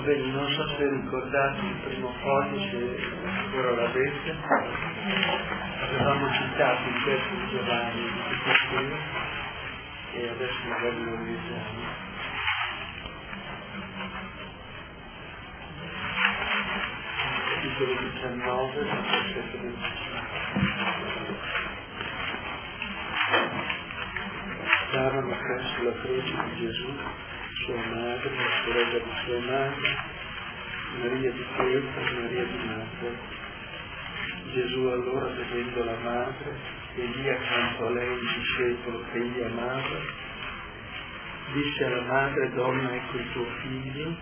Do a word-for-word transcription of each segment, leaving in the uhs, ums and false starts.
Bene, non so se ricordate il primo foglio, se ancora l'avete, avevamo citato il testo di Giovanni di questa sera e adesso magari lo leggiamo. Capitolo diciannove, versetto venticinque. Stavano presso la croce di Gesù, sua madre, la sorella di sua madre, Maria di Cleofa e Maria di Magdala. Gesù allora, vedendo la madre e lì accanto a lei il discepolo che egli amava, disse alla madre: donna, ecco il tuo figlio.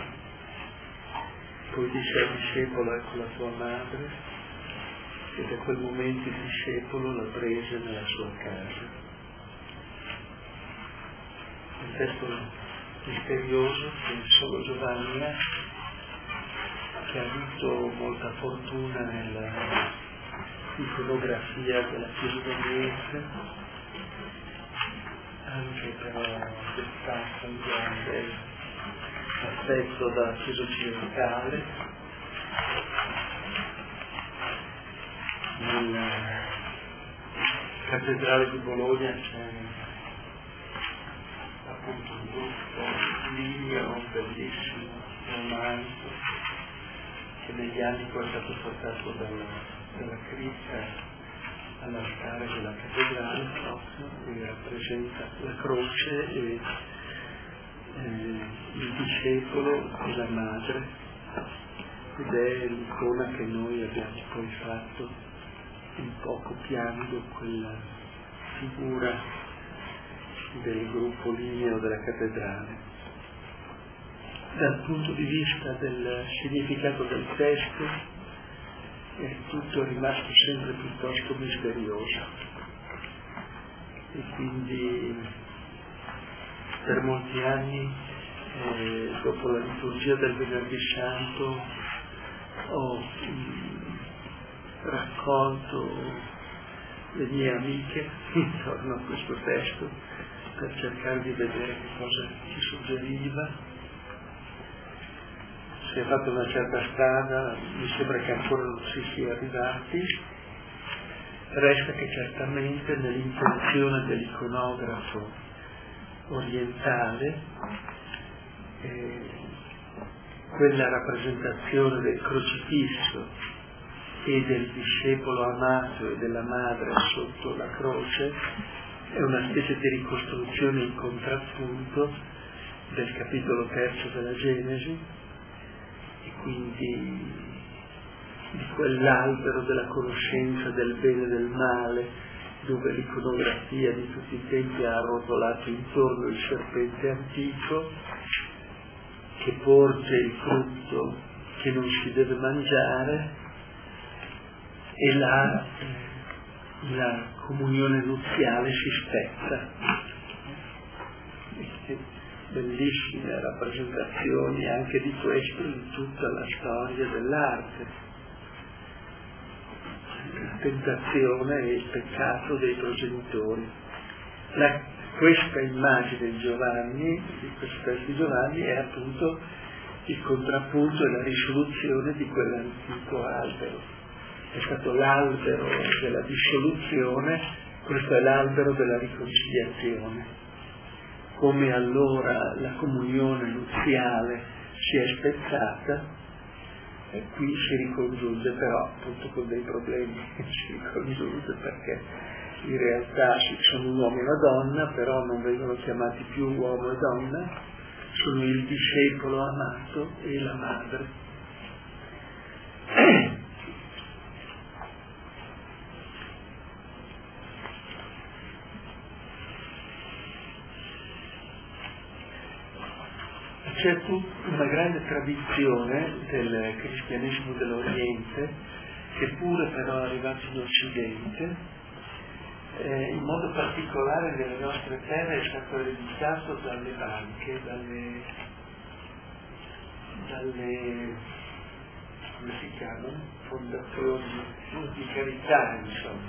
Poi disse al discepolo: ecco la tua madre. E da quel momento il discepolo la prese nella sua casa. Un testo misterioso che solo Giovanni ha, che ha avuto molta fortuna nella iconografia della Chiesa d'Oriente, anche però destaca un grande affetto dalla Chiesa occidentale. Nella cattedrale di Bologna c'è appunto un gruppo ligneo bellissimo, romanico, che negli anni poi è stato portato dalla, dalla cripta all'altare della cattedrale proprio, e rappresenta la croce e eh, il discepolo e la madre, ed è l'icona che noi abbiamo poi fatto un po' copiando quella figura del gruppo ligneo della cattedrale. Dal punto di vista del significato del testo è tutto rimasto sempre piuttosto misterioso, e quindi per molti anni eh, dopo la liturgia del Venerdì Santo ho mh, raccolto le mie amiche intorno a questo testo per cercare di vedere che cosa ci suggeriva. Si è fatta una certa strada, mi sembra che ancora non si sia arrivati. Resta che certamente nell'intenzione dell'iconografo orientale eh, quella rappresentazione del crocifisso e del discepolo amato e della madre sotto la croce è una specie di ricostruzione in contrappunto del capitolo terzo della Genesi, e quindi di quell'albero della conoscenza del bene e del male, dove l'iconografia di tutti i tempi ha arrotolato intorno il serpente antico che porge il frutto che non si deve mangiare, e la, la comunione nuziale si spezza. Bellissime rappresentazioni anche di questo in tutta la storia dell'arte. La tentazione e il peccato dei progenitori. La, questa immagine di Giovanni, di questo testo di Giovanni, è appunto il contrappunto e la risoluzione di quell'antico albero. È stato l'albero della dissoluzione, questo è l'albero della riconciliazione. Come allora la comunione nuziale si è spezzata, e qui si ricongiunge, però appunto con dei problemi, si ricongiunge perché in realtà sono un uomo e una donna, però non vengono chiamati più uomo e donna, sono il discepolo amato e la madre. C'è una grande tradizione del cristianesimo dell'Oriente, che pure però è arrivato in Occidente, eh, in modo particolare nelle nostre terre è stato ereditato dalle banche, dalle, dalle come si chiamano? Fondazioni di carità, insomma.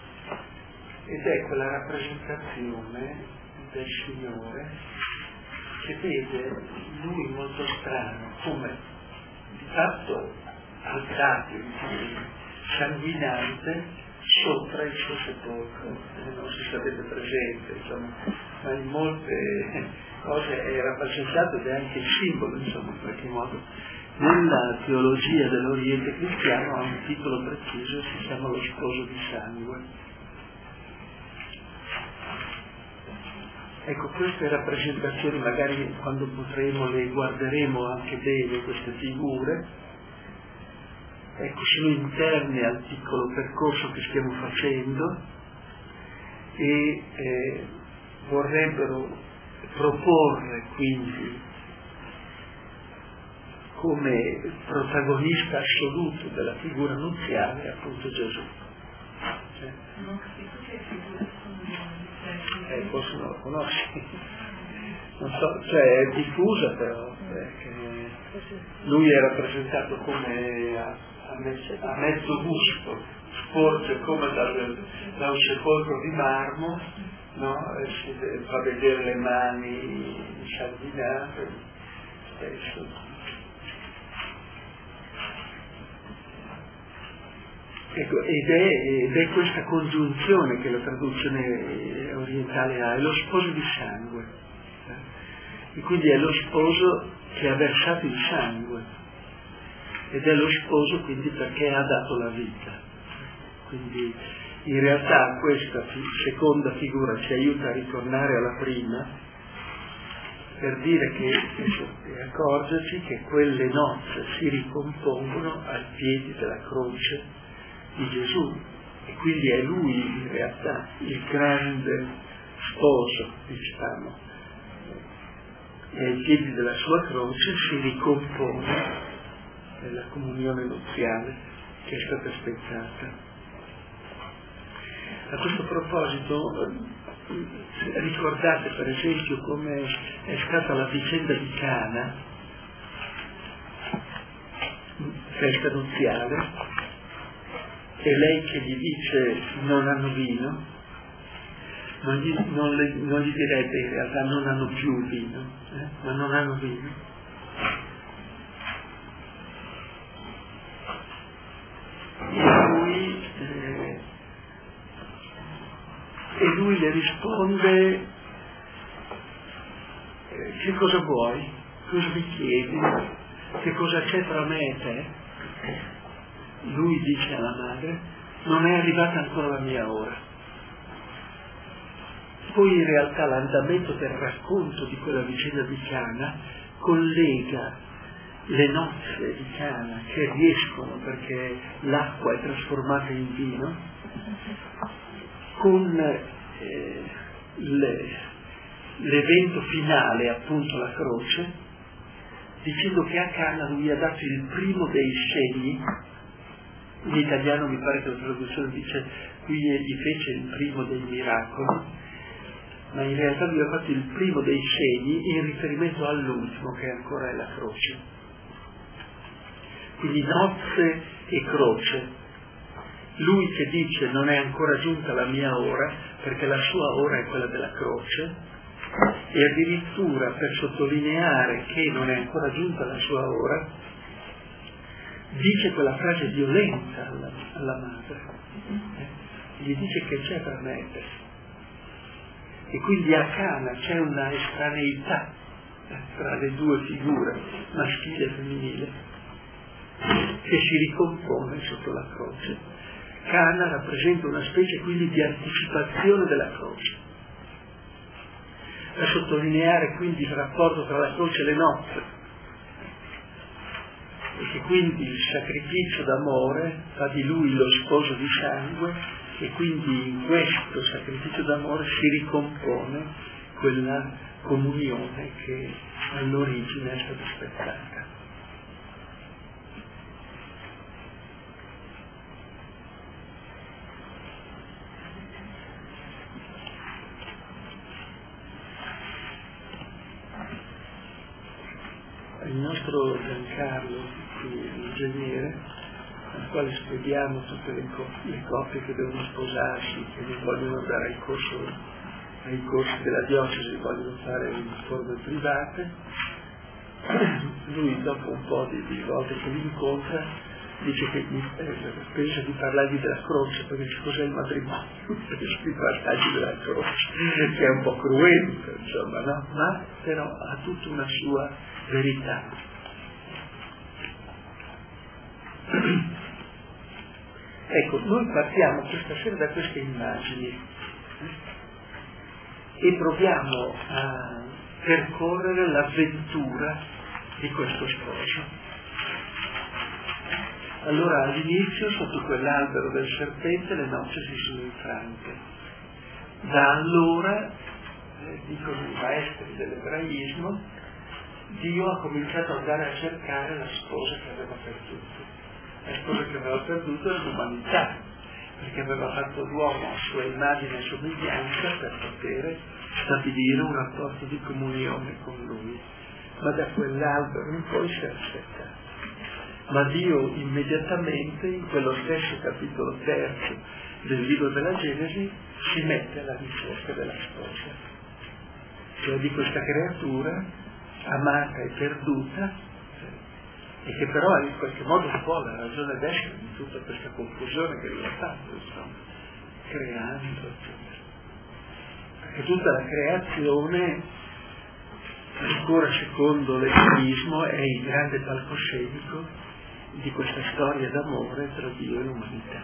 Ed è quella rappresentazione del Signore che vede lui molto strano, come di fatto alzato, sanguinante, sopra il suo sepolcro. Eh, non si sapete presente, insomma, ma in molte cose è rappresentato ed è anche il simbolo, insomma, in qualche modo. Nella teologia dell'Oriente cristiano ha un titolo preciso, si chiama lo sposo di sangue. Ecco, queste rappresentazioni, magari quando potremo le guarderemo anche bene, queste figure, ecco, sono interne al piccolo percorso che stiamo facendo e eh, vorrebbero proporre quindi come protagonista assoluto della figura nuziale appunto Gesù. Cioè, non capisco che figure sono. Eh, forse non lo conosci, non so, cioè è diffusa però, perché lui è rappresentato come a, a, mezzo, a mezzo busto, sporge come dal, da un sepolcro di marmo, no? E si fa vedere le mani sanguinate, spesso. Ecco, ed, è, ed è questa congiunzione che la traduzione orientale ha, è lo sposo di sangue, eh? E quindi è lo sposo che ha versato il sangue, ed è lo sposo quindi perché ha dato la vita. Quindi in realtà questa seconda figura ci aiuta a ritornare alla prima, per dire che, e accorgerci che quelle nozze si ricompongono ai piedi della croce di Gesù, e quindi è lui in realtà il grande sposo, diciamo, e ai piedi della sua croce si ricompone nella comunione nuziale che è stata spezzata. A questo proposito ricordate per esempio come è stata la vicenda di Cana, festa nuziale, e lei che gli dice non hanno vino, non gli, non le, non gli direbbe in realtà non hanno più vino, eh? ma non hanno vino. E lui, eh, e lui le risponde eh, che cosa vuoi? Cosa mi chiedi? Che cosa c'è tra me e te? Lui dice alla madre, non è arrivata ancora la mia ora. Poi in realtà l'andamento del racconto di quella vicenda di Cana collega le nozze di Cana che riescono perché l'acqua è trasformata in vino con eh, le, l'evento finale, appunto la croce, dicendo che a Cana lui ha dato il primo dei segni. In italiano mi pare che la traduzione dice qui gli fece il primo dei miracoli, ma in realtà lui ha fatto il primo dei segni in riferimento all'ultimo, che ancora è la croce. Quindi nozze e croce. Lui che dice non è ancora giunta la mia ora, perché la sua ora è quella della croce, e addirittura per sottolineare che non è ancora giunta la sua ora, dice quella frase violenta alla, alla madre, eh? Gli dice che c'è per me, e quindi a Cana c'è una estraneità eh, tra le due figure, maschile e femminile, che si ricompone sotto la croce. Cana rappresenta una specie quindi di anticipazione della croce, a sottolineare quindi il rapporto tra la croce e le nozze, e che quindi il sacrificio d'amore fa di lui lo sposo di sangue, e quindi in questo sacrificio d'amore si ricompone quella comunione che all'origine è stata spezzata. Il nostro Giancarlo, l'ingegnere, al quale spediamo tutte le, co- le coppie che devono sposarsi, che non vogliono andare al corso ai corsi della diocesi vogliono fare in forme private, lui dopo un po' di, di volte che li incontra dice che gli, eh, pensa di parlargli della croce, perché dice cos'è il matrimonio, pensa di parlargli della croce, che è un po' cruento, insomma, no? Ma però ha tutta una sua verità. Ecco, noi partiamo questa sera da queste immagini e proviamo a percorrere l'avventura di questo sposo. Allora all'inizio, sotto quell'albero del serpente, le nozze si sono infrante. Da allora, eh, dicono i maestri dell'ebraismo, Dio ha cominciato ad andare a cercare la sposa che aveva perduto. La sposa che aveva perduto è l'umanità, perché aveva fatto l'uomo a sua immagine e somiglianza per poter stabilire un rapporto di comunione con lui. Ma da quell'albero in poi si è aspettato. Ma Dio immediatamente, in quello stesso capitolo terzo del libro della Genesi, si mette alla ricerca della sposa, cioè di questa creatura amata e perduta, e che però in qualche modo un po' la ragione d'essere di tutta questa confusione che lui ha fatto, insomma, creando, perché tutta la creazione, ancora secondo l'ebraismo, è il grande palcoscenico di questa storia d'amore tra Dio e l'umanità.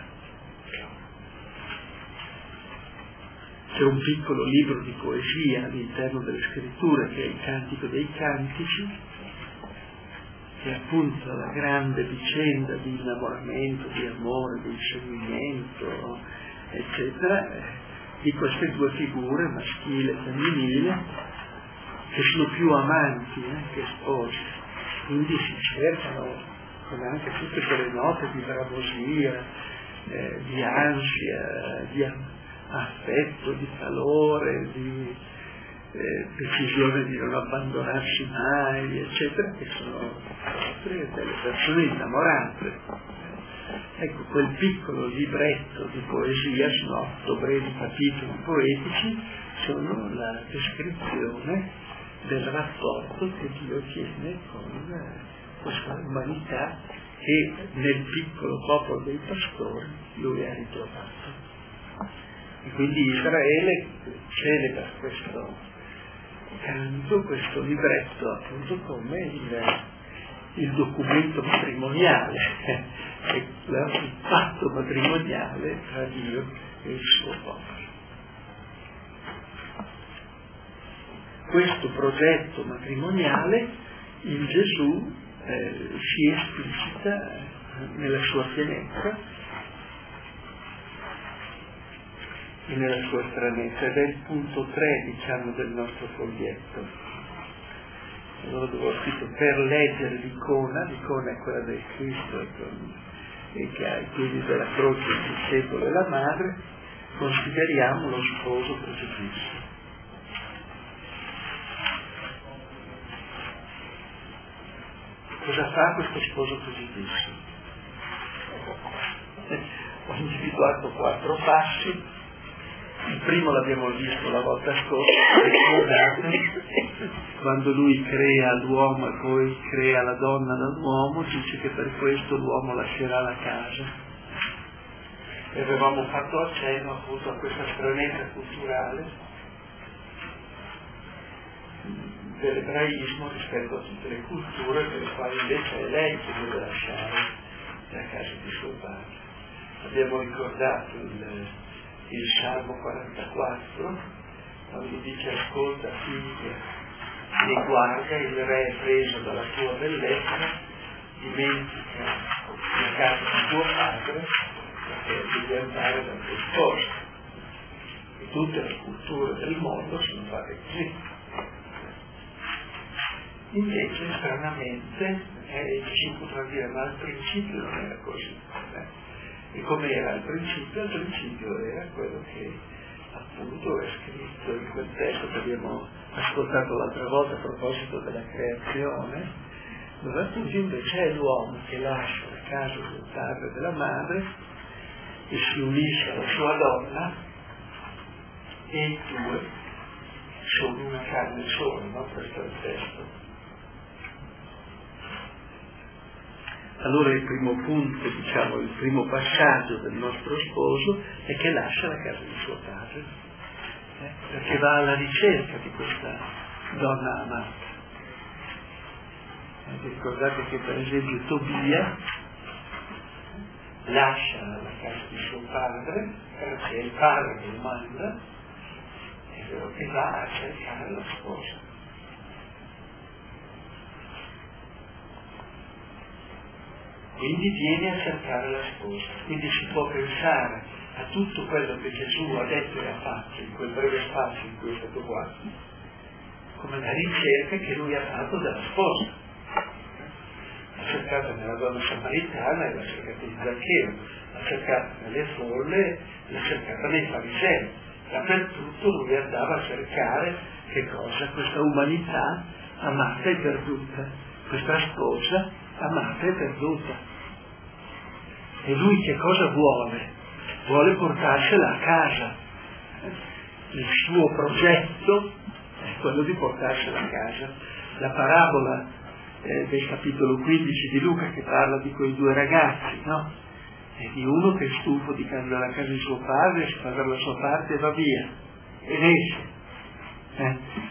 C'è un piccolo libro di poesia all'interno delle scritture che è il Cantico dei Cantici, che è appunto la grande vicenda di innamoramento, di amore, di inseguimento, eccetera, di queste due figure, maschile e femminile, che sono più amanti eh, che sposi, quindi si cercano con anche tutte quelle note di bramosia, eh, di ansia, di affetto, di calore, di eh, decisione di non abbandonarsi mai, eccetera, che sono proprie delle persone innamorate. Ecco, quel piccolo libretto di poesia, sono otto brevi capitoli poetici, sono la descrizione del rapporto che Dio tiene con questa umanità che nel piccolo popolo dei pastori lui ha ritrovato. E quindi Israele celebra questo canto, questo libretto appunto come il, il documento matrimoniale, il patto matrimoniale tra Dio e il suo popolo. Questo progetto matrimoniale in Gesù eh, si esplicita nella sua pienezza e nella sua stranezza, ed è il punto tre, diciamo, del nostro foglietto. Allora dove ho scritto per leggere l'icona, l'icona è quella del Cristo e che ha i piedi della croce, il discepolo e la madre, consideriamo lo sposo crocifisso. Cosa fa questo sposo crocifisso? Ho individuato quattro passi. Il primo l'abbiamo visto la volta scorsa, ricordate, quando lui crea l'uomo e poi crea la donna dall'uomo, dice che per questo l'uomo lascerà la casa. E avevamo fatto accenno appunto a questa stranezza culturale dell'ebraismo rispetto a tutte le culture, per le quali invece è lei che deve lasciare la casa di suo padre. Abbiamo ricordato il il Salmo quarantaquattro, quando dice ascolta figlia e guarda, il re è preso dalla tua bellezza, dimentica la casa di tuo padre perché devi andare dal tuo sposo. E tutte le culture del mondo sono fatte così. Invece stranamente eh, ci potrà dire ma al principio non era così. Eh? E come era al principio? Al principio era quello che appunto è scritto in quel testo che abbiamo ascoltato l'altra volta a proposito della creazione, dove appunto invece è l'uomo che lascia la casa del padre e della madre e si unisce alla sua donna e i due sono una carne sola, no? Questo è il testo. Allora il primo punto, diciamo, il primo passaggio del nostro sposo è che lascia la casa di suo padre, eh? perché va alla ricerca di questa donna amata. Eh, ricordate che per esempio Tobia lascia la casa di suo padre, perché è il padre che lo manda, e va a cercare la sposa. Quindi viene a cercare la sposa. Quindi si può pensare a tutto quello che Gesù ha detto e ha fatto in quel breve spazio in cui è stato qua, come la ricerca che lui ha fatto della sposa. L'ha cercata nella donna samaritana e l'ha cercata in Zaccheo, l'ha cercata nelle folle, l'ha cercata nei farisei. Dappertutto lui andava a cercare che cosa? Questa umanità amata e perduta, questa sposa amata e perduta. E lui che cosa vuole? Vuole portarsela a casa. Il suo progetto è quello di portarsela a casa. La parabola eh, del capitolo quindici di Luca che parla di quei due ragazzi, no? E di uno che è stufo di andare alla casa di suo padre, si fa per la sua parte e va via. Ed esce. Eh?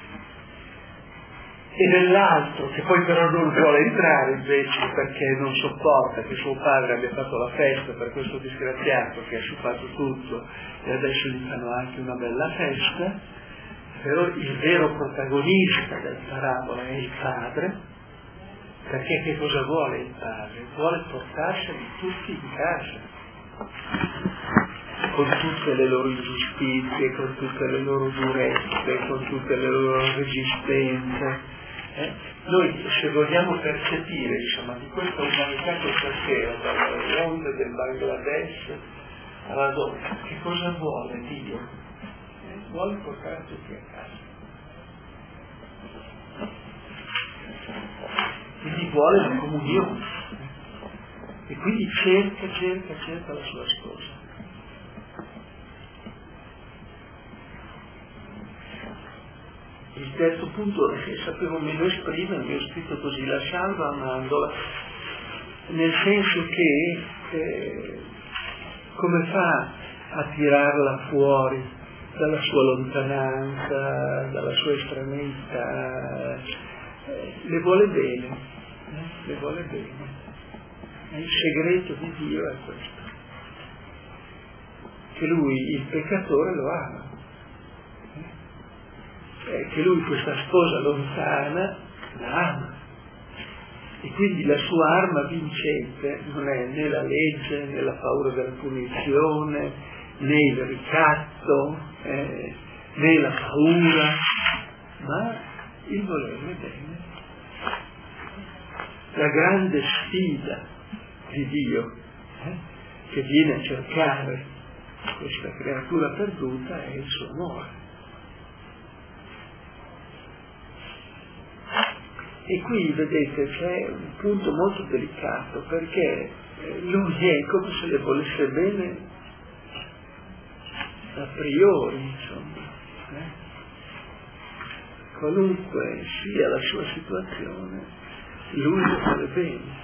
E nell'altro che poi però non vuole entrare invece perché non sopporta che suo padre abbia fatto la festa per questo disgraziato che ha sciupato tutto e adesso gli fanno anche una bella festa, però il vero protagonista della parabola è il padre, perché che cosa vuole il padre? Vuole portarseli tutti in casa, con tutte le loro ingiustizie, con tutte le loro durezze, con tutte le loro resistenze. Eh? Noi se vogliamo percepire insomma, di questa umanità questa sera, dalle onde del Bangladesh alla donna, che cosa vuole Dio? Eh? Vuole portare tutti a casa. Quindi vuole la comunione. E quindi cerca, cerca, cerca la sua sposa. Il terzo punto è che sapevo meglio esprimere, ho scritto così, la salva amandola, nel senso che eh, come fa a tirarla fuori dalla sua lontananza, dalla sua estraneità, eh, le vuole bene, eh, le vuole bene. E il segreto di Dio è questo, che lui, il peccatore, lo ama. Che lui questa sposa lontana la ama e quindi la sua arma vincente non è né la legge né la paura della punizione né il ricatto eh, né la paura, ma il volerle bene. La grande sfida di Dio eh, che viene a cercare questa creatura perduta è il suo amore. E qui vedete c'è un punto molto delicato, perché lui è come se le volesse bene a priori, insomma, eh? Qualunque sia la sua situazione, lui le vuole bene.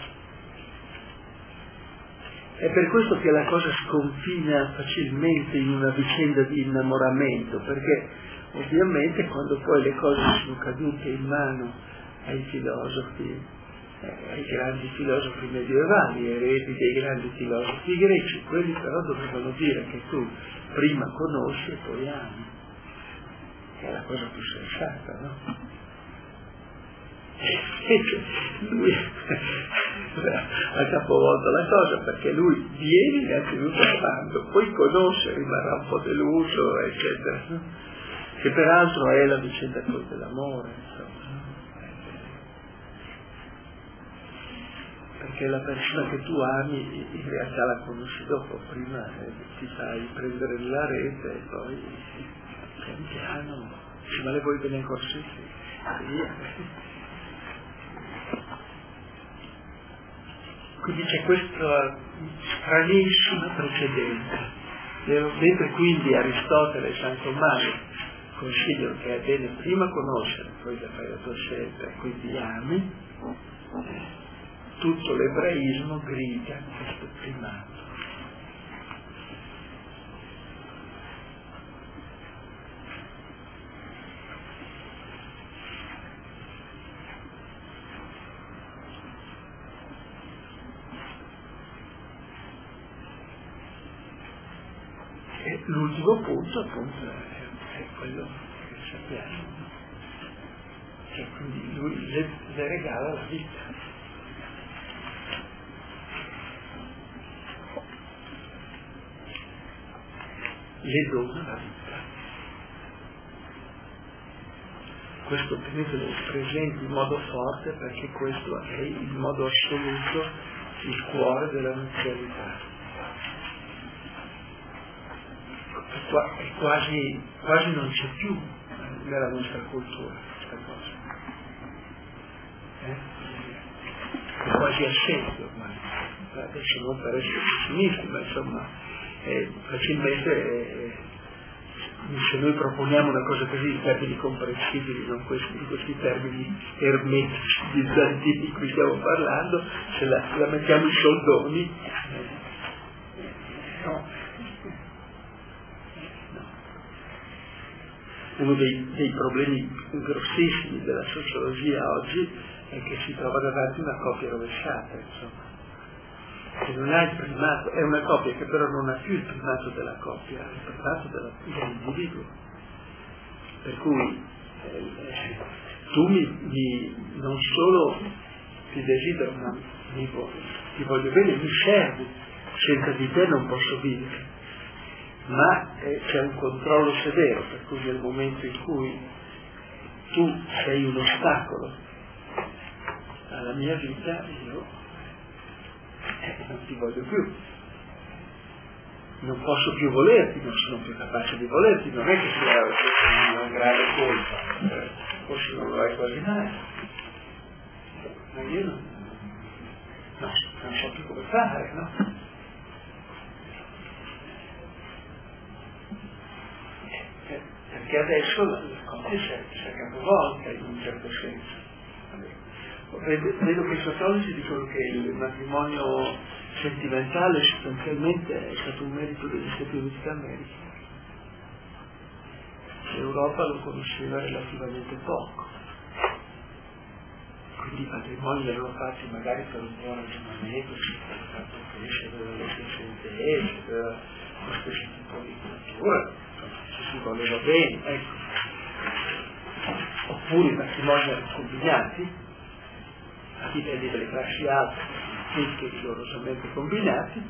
È per questo che la cosa sconfina facilmente in una vicenda di innamoramento, perché ovviamente quando poi le cose sono cadute in mano ai filosofi, eh, ai grandi filosofi medievali, eredi dei grandi filosofi greci, quelli però dovevano dire che tu prima conosci e poi ami, che è la cosa più sensata, no? E lui ha capovolto la cosa, perché lui viene innanzitutto amando, poi conosce, rimarrà un po' deluso, eccetera, no? Che peraltro è la vicenda poi dell'amore, insomma. Perché la persona che tu ami in realtà la conosci dopo, prima eh, ti fai prendere nella rete e poi pian piano dici ma le vuoi bene ancora sì, sì, via. Quindi c'è questa stranissima precedenza, mentre quindi Aristotele e San Tommaso consiglio che è bene prima conoscere, poi da fare la tua scelta, quindi ami, tutto l'ebraismo grida questo primato. E l'ultimo punto appunto è, è quello che sappiamo, cioè quindi lui le, le regala la vita. Le dona la vita. Questo tenetelo presente in modo forte, perché questo è in modo assoluto il cuore della nuzialità. E quasi, quasi non c'è più nella nostra cultura questa cosa. Eh? È quasi assente ormai. Adesso non per essere pessimisti, ma insomma è facilmente eh, se noi proponiamo una cosa così in termini comprensibili, non questi, in questi termini ermetici, bizantini di cui stiamo parlando, se la, la mettiamo in soldoni, eh, no. Uno dei, dei problemi grossissimi della sociologia oggi è che si trova davanti una coppia rovesciata, insomma, che non ha il primato, è una coppia che però non ha più il primato della coppia, ha il primato della, dell'individuo. Per cui eh, tu mi, mi, non solo ti desidero, ma mi, ti voglio bene, mi servi, senza di te non posso vivere. Ma eh, c'è un controllo severo, per cui nel momento in cui tu sei un ostacolo alla mia vita, io eh, non ti voglio più, non posso più volerti, non sono più capace di volerti, non è che sia una grave colpa, eh, forse non lo hai quasi mai, ma io non, no, non so più come fare, no? Perché adesso la coppia si è capovolta in un certo senso. Vedo, vedo che i sociologi dicono che il matrimonio sentimentale sostanzialmente è stato un merito degli Stati Uniti d'America. L'Europa lo conosceva relativamente poco. Quindi i matrimoni li erano fatti magari per un buon ragionamento, per il fatto che c'era le stesse intese, per questo tipo di cultura. Si voleva bene, ecco. Oppure i matrimoni combinati a livelli delle classi alte, tutti rigorosamente combinati.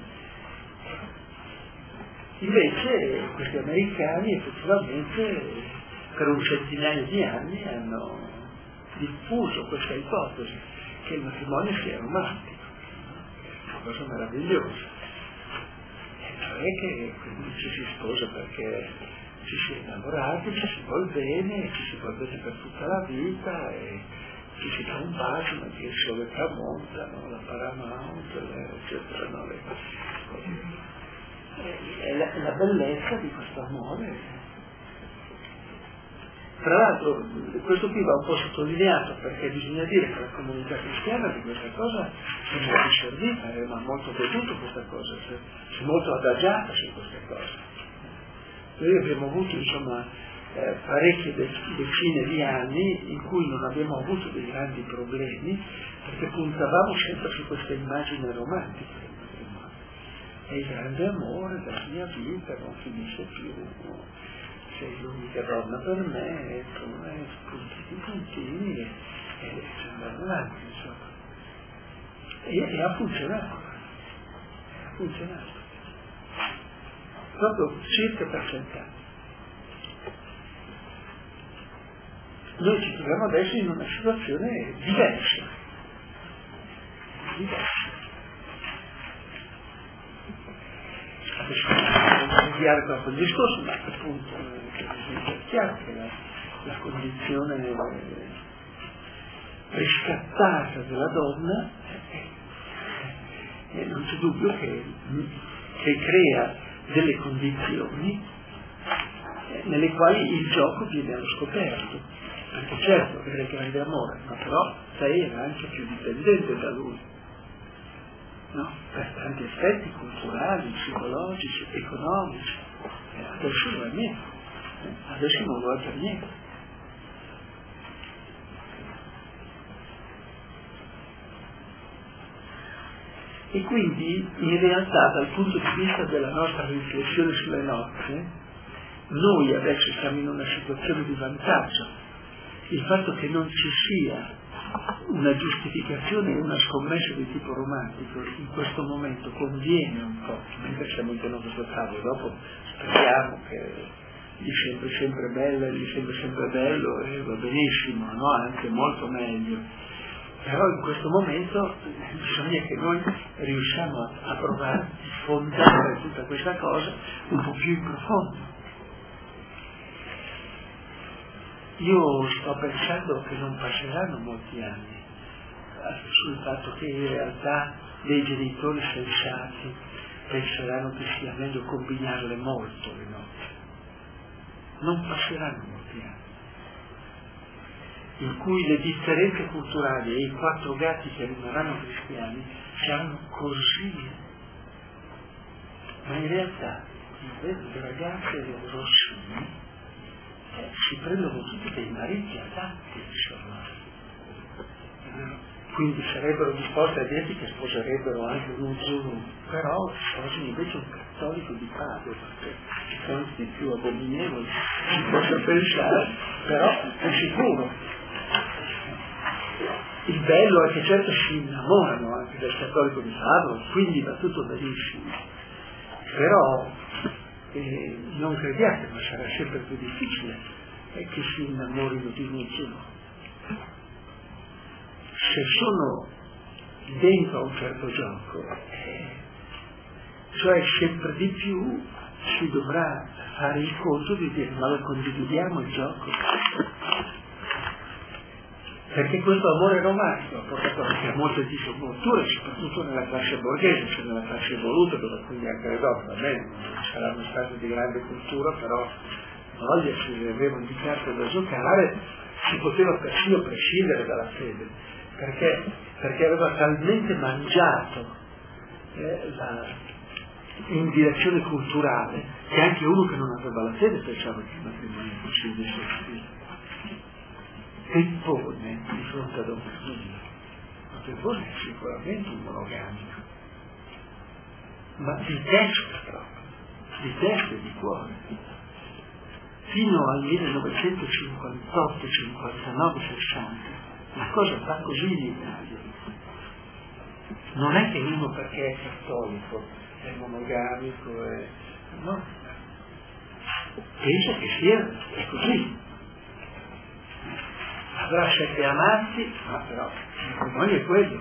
Invece questi americani effettivamente per un centinaio di anni hanno diffuso questa ipotesi che il matrimonio sia romantico, è una cosa meravigliosa, e cioè che quindi ci si sposa perché ci si è innamorati, ci si vuol bene, ci si vuol bene per tutta la vita, e ci si dà un bacio mentre il sole tramonta, no? La Paramount, eccetera, no? Le... è, la, è la bellezza di questo amore. Tra l'altro questo qui va un po' sottolineato, perché bisogna dire che la comunità cristiana di questa cosa è molto servita, eh, ma molto goduto questa cosa, si è molto adagiata su queste cose. Noi abbiamo avuto insomma eh, parecchie decine di anni in cui non abbiamo avuto dei grandi problemi, perché puntavamo sempre su questa immagine romantica del matrimonio. È il grande amore della mia vita, non finisce più, no? Sei l'unica donna per me, e tu hai puntini puntini e, e ci andiamo avanti, insomma. E, e ha funzionato, ha funzionato. Proprio circa per cent'anni. Noi ci troviamo adesso in una situazione diversa, diversa. Adesso non avviare troppo il discorso, ma appunto è chiaro che la, la condizione riscattata della donna eh, non c'è dubbio che, che crea delle condizioni eh, nelle quali il gioco viene allo scoperto, perché certo era il grande amore, ma però lei era anche più dipendente da lui, no? Per tanti aspetti culturali, psicologici, economici. Eh, adesso non è niente, eh, adesso non lo è per niente. E quindi in realtà dal punto di vista della nostra riflessione sulle nozze, noi adesso siamo in una situazione di vantaggio. Il fatto che non ci sia una giustificazione e una scommessa di tipo romantico in questo momento conviene un po', mentre siamo intorno a questo tavolo, dopo speriamo che gli sembra sempre bello, gli sembra sempre bello e va benissimo, no? Anche molto meglio. Però in questo momento bisogna che noi riusciamo a, a provare a fondare tutta questa cosa un po' più in profondo. Io sto pensando che non passeranno molti anni sul fatto che in realtà dei genitori sensati penseranno che sia meglio combinarle molto le nozze. Non passeranno molti anni in cui le differenze culturali e i quattro gatti che rimarranno cristiani saranno così. Ma in realtà, le ragazze e le rossine eh, si prendono tutti dei mariti adatti, insomma. Quindi sarebbero disposte a dirti che sposerebbero anche uno zulu, però sposano invece un cattolico di Padova, perché ci sono tutti più abominevoli, si possa pensare, però è sicuro. Il bello è che certo si innamorano anche del cattolico di Padova, quindi va tutto benissimo. Però eh, non crediate, ma sarà sempre più difficile eh, che si innamorino di nessuno. Se sono dentro a un certo gioco, eh, cioè sempre di più si dovrà fare il conto di dire ma lo condividiamo il gioco. Perché questo amore romantico ha portato anche a molte disavventure, soprattutto nella classe borghese, cioè nella classe evoluta, dove quindi anche le donne, va bene, non saranno state di grande cultura, però voglia, si avevano di carte da giocare, si poteva persino prescindere dalla fede, perché, perché aveva talmente mangiato eh, la, in direzione culturale, che anche uno che non aveva la fede pensava che il matrimonio fosse possibile. Peppone di fronte ad Omerino, ma Peppone è sicuramente un monogamico, ma di testa proprio, di testa e di cuore. Fino al millenovecentocinquantotto, cinquantanove, sessanta, la cosa va così in Italia. Non è che uno perché è cattolico, è monogamico, è... no. Penso che sia, è così. Avrà sette amanti, ma però il matrimonio è quello.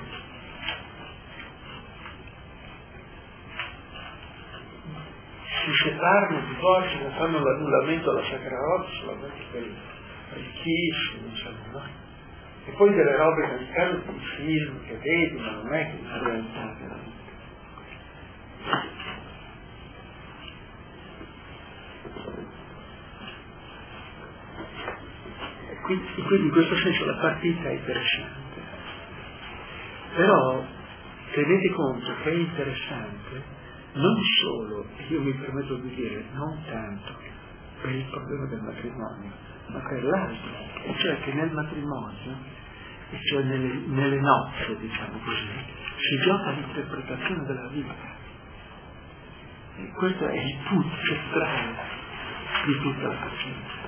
Si separano, divorziano, fanno l'annullamento alla Sacra Rota, solamente per ricchissimi, insomma, no? E poi delle robe americane di film che vedi, ma non è che in realtà veramente. Quindi, quindi in questo senso la partita è interessante, però tenete conto che è interessante non solo, io mi permetto di dire, non tanto per il problema del matrimonio, ma per l'altro, e cioè che nel matrimonio, e cioè nelle, nelle nozze, diciamo così, si gioca l'interpretazione della vita. E questo è il punto centrale di tutta la faccenda.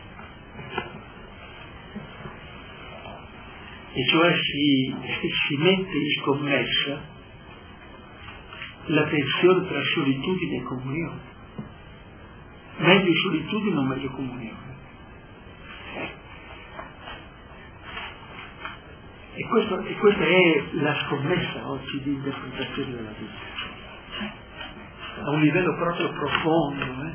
E cioè si, si mette in scommessa la tensione tra solitudine e comunione. Meglio solitudine o meglio comunione. E, questo, e questa è la scommessa oggi di interpretazione della vita. A un livello proprio profondo, eh?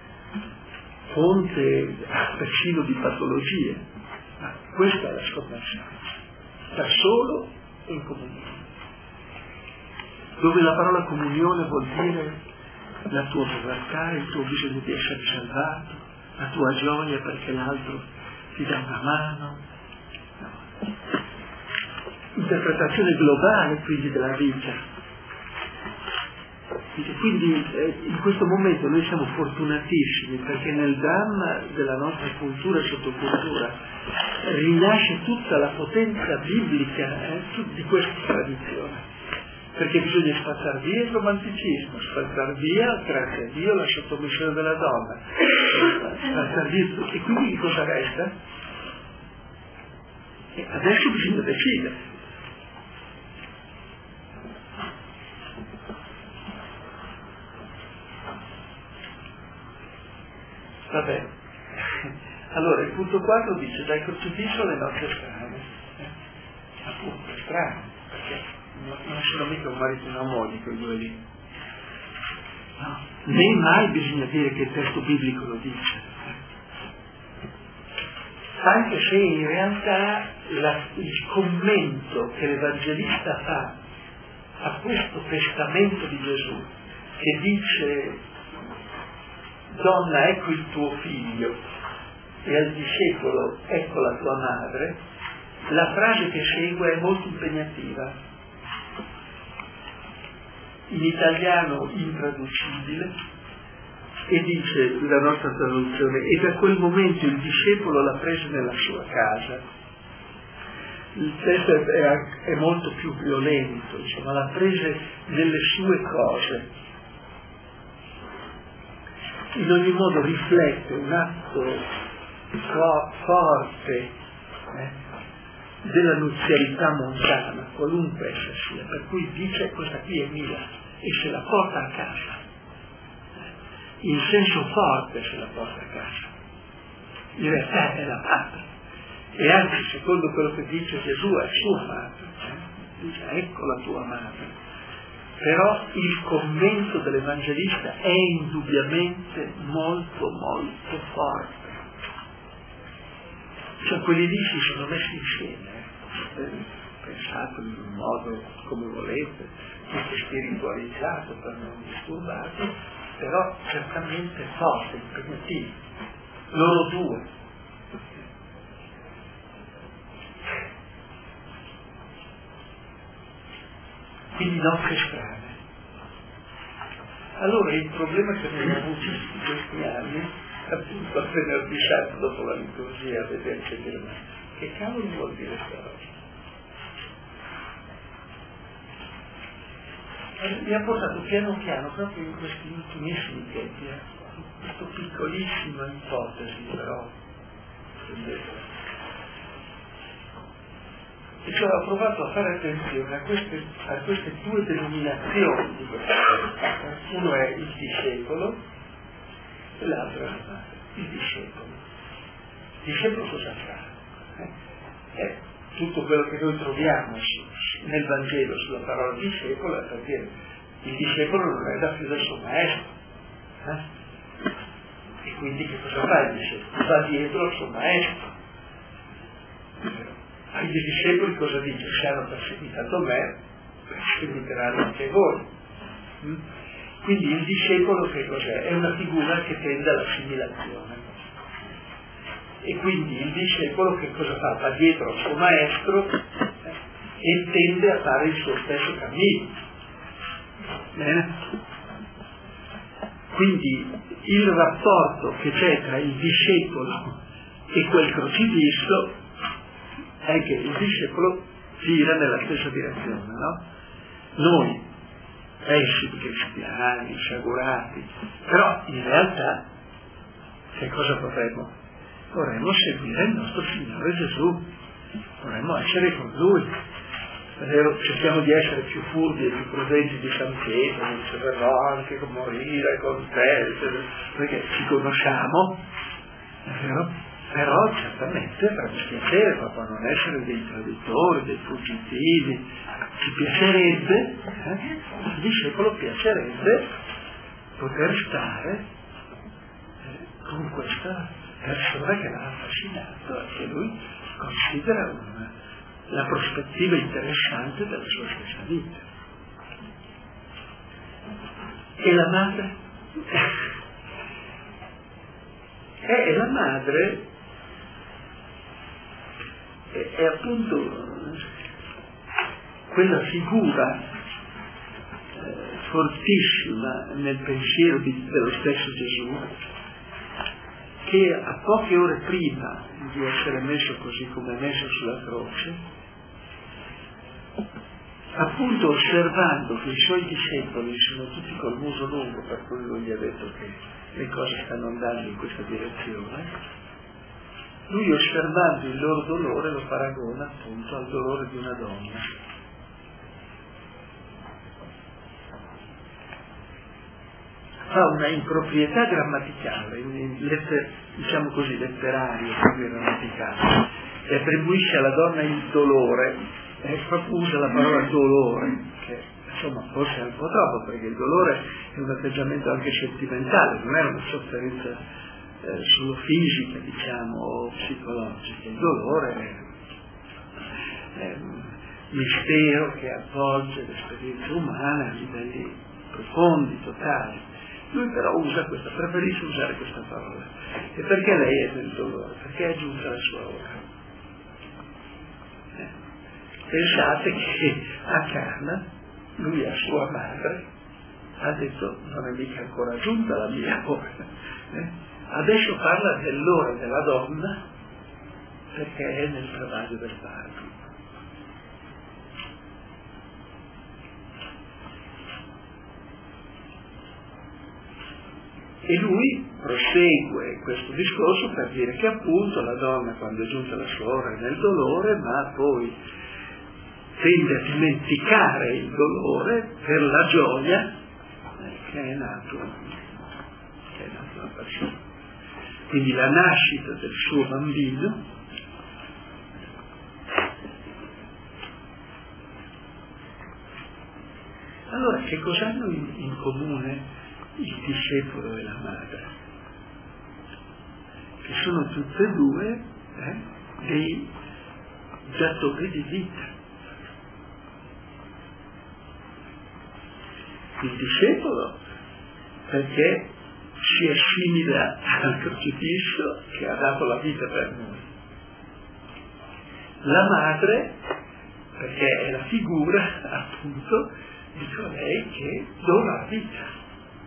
fonte persino di patologie. Ma questa è la scommessa. Da solo e in comunione, dove la parola comunione vuol dire la tua povertà, il tuo bisogno di essere salvato, la tua gioia perché l'altro ti dà una mano. No. Interpretazione globale quindi della vita. Quindi eh, in questo momento noi siamo fortunatissimi perché nel dramma della nostra cultura e sottocultura rinasce tutta la potenza biblica eh, di questa tradizione. Perché bisogna spazzare via il romanticismo, spazzare via, grazie a Dio, la sottomissione della donna, spazzare via tutto. E quindi che cosa resta? E adesso bisogna decidere. Vabbè, allora il punto quattro dice dai crocifisso alle nostre strade, eh? appunto è strano, perché non sono mica un marito e una moglie quei due lì, no. Né mai bisogna dire che il testo biblico lo dice, anche se in realtà la, il commento che l'Evangelista fa a questo testamento di Gesù, che dice donna ecco il tuo figlio e al discepolo ecco la tua madre, la frase che segue è molto impegnativa, in italiano intraducibile, e dice la nostra traduzione: e da quel momento il discepolo l'ha preso nella sua casa. Il testo è, è molto più violento, insomma, l'ha presa nelle sue cose. In ogni modo riflette un atto fo- forte eh, della nuzialità mondana, qualunque essa sia, per cui dice questa qui è mia e se la porta a casa, in senso forte se la porta a casa, in realtà è la madre, e anzi secondo quello che dice Gesù è sua madre, eh? dice ecco la tua madre. Però il commento dell'Evangelista è indubbiamente molto molto forte. Cioè quelli lì si sono messi insieme, eh? pensate in un modo come volete, tutto spiritualizzato per non disturbarvi, però certamente forte, impegnativo. Loro due. Quindi nostre strade. Allora il problema che abbiamo avuto in questi anni, appunto a venerdì santo dopo la liturgia, a vederci dire ma che cavolo vuol dire questa roba? Mi ha portato piano piano, proprio in questi ultimissimi tempi, eh, questa piccolissima ipotesi però, e cioè ho provato a fare attenzione a queste, a queste due denominazioni di questa cosa. Uno è il discepolo e l'altro è la madre, il discepolo. Il discepolo cosa fa? Eh? È tutto quello che noi troviamo nel Vangelo sulla parola discepolo, è per dire il discepolo non è da più del suo maestro. Eh? E quindi che cosa fa il discepolo? Va dietro al suo maestro. Ai discepoli cosa dice? Se hanno perseguitato me, perseguiteranno anche voi. Quindi il discepolo che cos'è? È una figura che tende all'assimilazione. E quindi il discepolo che cosa fa? Va dietro al suo maestro eh, e tende a fare il suo stesso cammino. Bene? Quindi il rapporto che c'è tra il discepolo e quel crocifisso è che il discepolo gira nella stessa direzione, no? Noi, esci cristiani, sciagurati, però in realtà che cosa vorremmo? Vorremmo seguire il nostro Signore Gesù, vorremmo essere con Lui. È vero, cerchiamo di essere più furbi e più prudenti di San Pietro, dice verrò anche con morire con te, perché ci conosciamo, è vero? Però certamente fa dispiacere proprio non essere dei traditori, dei fuggitivi. Ci piacerebbe, eh? al discepolo piacerebbe poter stare eh, con questa persona che l'ha affascinato e che lui considera una, la prospettiva interessante della sua stessa vita. E la madre? E la madre è, è appunto quella figura eh, fortissima nel pensiero di, dello stesso Gesù, che a poche ore prima di essere messo così come è messo sulla croce, appunto osservando che i suoi discepoli sono tutti col muso lungo, per cui lui gli ha detto che le cose stanno andando in questa direzione, lui osservando il loro dolore lo paragona appunto al dolore di una donna. Fa una improprietà grammaticale, letter, diciamo così, letteraria, grammaticale, e attribuisce alla donna il dolore, e usa la parola dolore, che insomma forse è un po' troppo, perché il dolore è un atteggiamento anche sentimentale, non è una sofferenza eh, solo fisica, diciamo, o psicologica. Il dolore è, è un mistero che avvolge l'esperienza umana a livelli profondi, totali. Lui però usa questa, preferisce usare questa parola. E perché lei è nel dolore? Perché è giunta la sua ora. Eh. Pensate che a Cana, lui a sua madre ha detto: non è mica ancora giunta la mia ora. Eh. Adesso parla dell'ora della donna perché è nel travaglio del parto. E lui prosegue questo discorso per dire che appunto la donna, quando è giunta la sua ora, è nel dolore, ma poi tende a dimenticare il dolore per la gioia che è nato, che è nato la passione. Quindi la nascita del suo bambino allora che cosa hanno in, in comune il discepolo e la madre? Che sono tutte e due eh, dei datori di vita. Il discepolo perché si assimila al crocifisso che ha dato la vita per noi. La madre perché è la figura appunto di colei che dona la vita.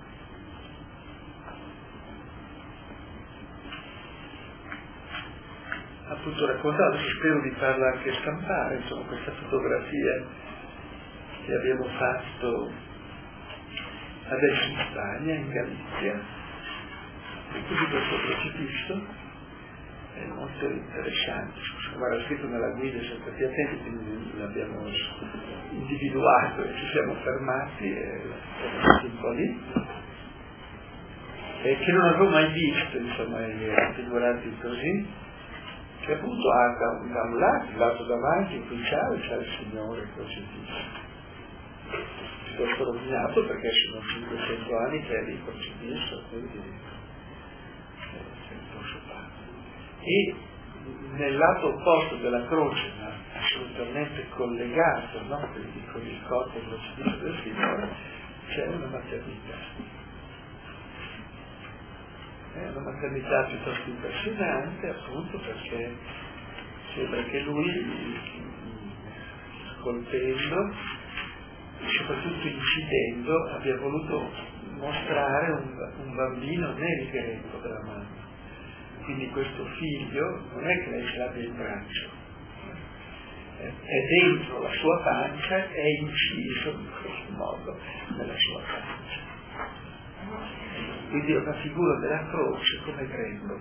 Appunto raccontato, spero di farla anche stampare, insomma, questa fotografia che abbiamo fatto adesso in Spagna, in Galizia, e così questo crocifisso è molto interessante, come era scritto nella guida, siamo stati attenti, quindi l'abbiamo individuato e ci siamo fermati e siamo stati un po' lì, e che non avevo mai visto, insomma, raffigurati così, che appunto ha da, da un lato, il lato davanti, qui c'è, c'è il Signore crocifisso. Piuttosto rovinato perché sono cinquecento anni che è lì crocifisso, quindi è un po' scioppato. E nel lato opposto della croce, ma assolutamente collegato, no, quindi con il corpo crocifisso del Signore, c'è una maternità. È una maternità piuttosto impressionante, appunto perché sembra che lui, colpendo e soprattutto incidendo, abbia voluto mostrare un, un bambino nel greco della mamma. Quindi questo figlio non è che lei ce l'abbia in braccio, è dentro la sua pancia, è inciso in questo modo nella sua pancia. Quindi è una figura della croce come greco.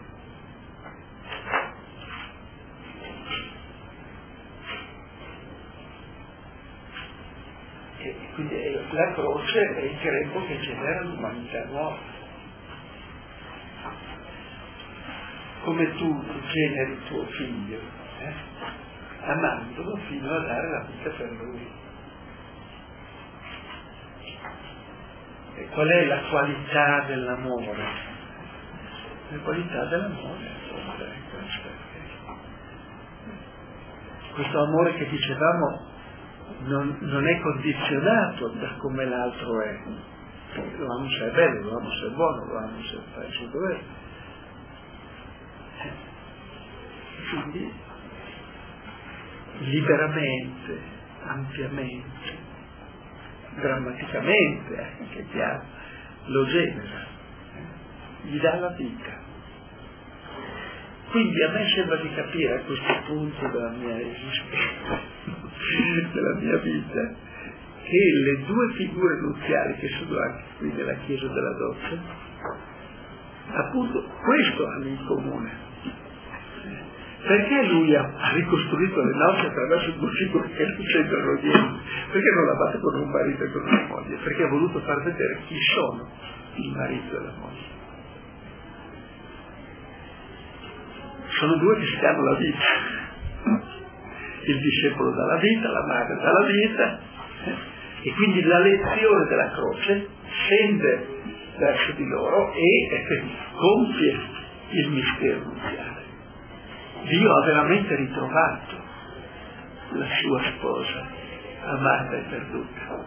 E quindi la croce è il greco che genera l'umanità nuova. Come tu generi tuo figlio, eh? amandolo fino a dare la vita per lui. E qual è la qualità dell'amore? La qualità dell'amore è questo. Questo amore che dicevamo non, non è condizionato da come l'altro è. Lo amo se è bello, lo amo se è buono, lo amo se fa il suo dovere. Quindi liberamente, ampiamente, drammaticamente, anche chiaro, lo genera, gli dà la vita. Quindi a me sembra di capire a questo punto della mia esistenza, della mia vita, che le due figure nuziali che sono anche qui nella chiesa della Doccia, appunto questo hanno in comune. Perché lui ha, ha ricostruito le nozze attraverso due figure che non c'entrano niente? Perché non l'ha fatto con un marito e con una moglie? Perché ha voluto far vedere chi sono il marito e la moglie. Sono due che si danno la vita. Il discepolo dà la vita, la madre dà la vita, eh? E quindi la lezione della croce scende verso di loro e eh, compie il mistero nuziale. Dio ha veramente ritrovato la sua sposa, amata e perduta.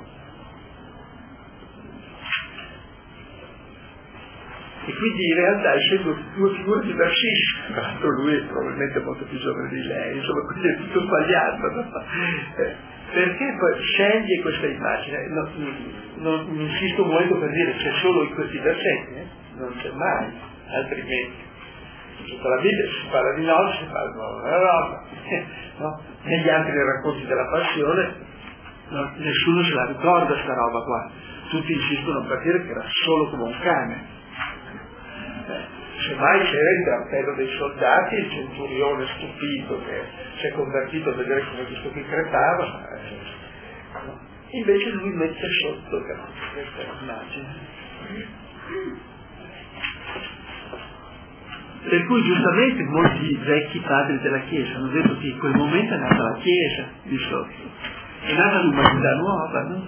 E quindi in realtà, essendo due figure diversissime, tra l'altro lui è probabilmente molto più giovane di lei, insomma, quindi è tutto sbagliato, no? eh, perché poi sceglie questa immagine? No, non, non insisto molto per dire c'è solo in questi versetti, eh? Non c'è mai, altrimenti. Tutta la Bibbia si parla di nozze, si parla di una roba, no? Negli altri racconti della passione no, nessuno se la ricorda sta roba qua, tutti insistono per dire che era solo come un cane. Semmai c'era il drappello dei soldati, il centurione stupito che si è convertito a vedere come questo qui crepava, no? Invece lui mette sotto questa immagine. Per cui giustamente molti vecchi padri della Chiesa hanno detto che in quel momento è nata la Chiesa di sotto, è nata l'umanità nuova, no?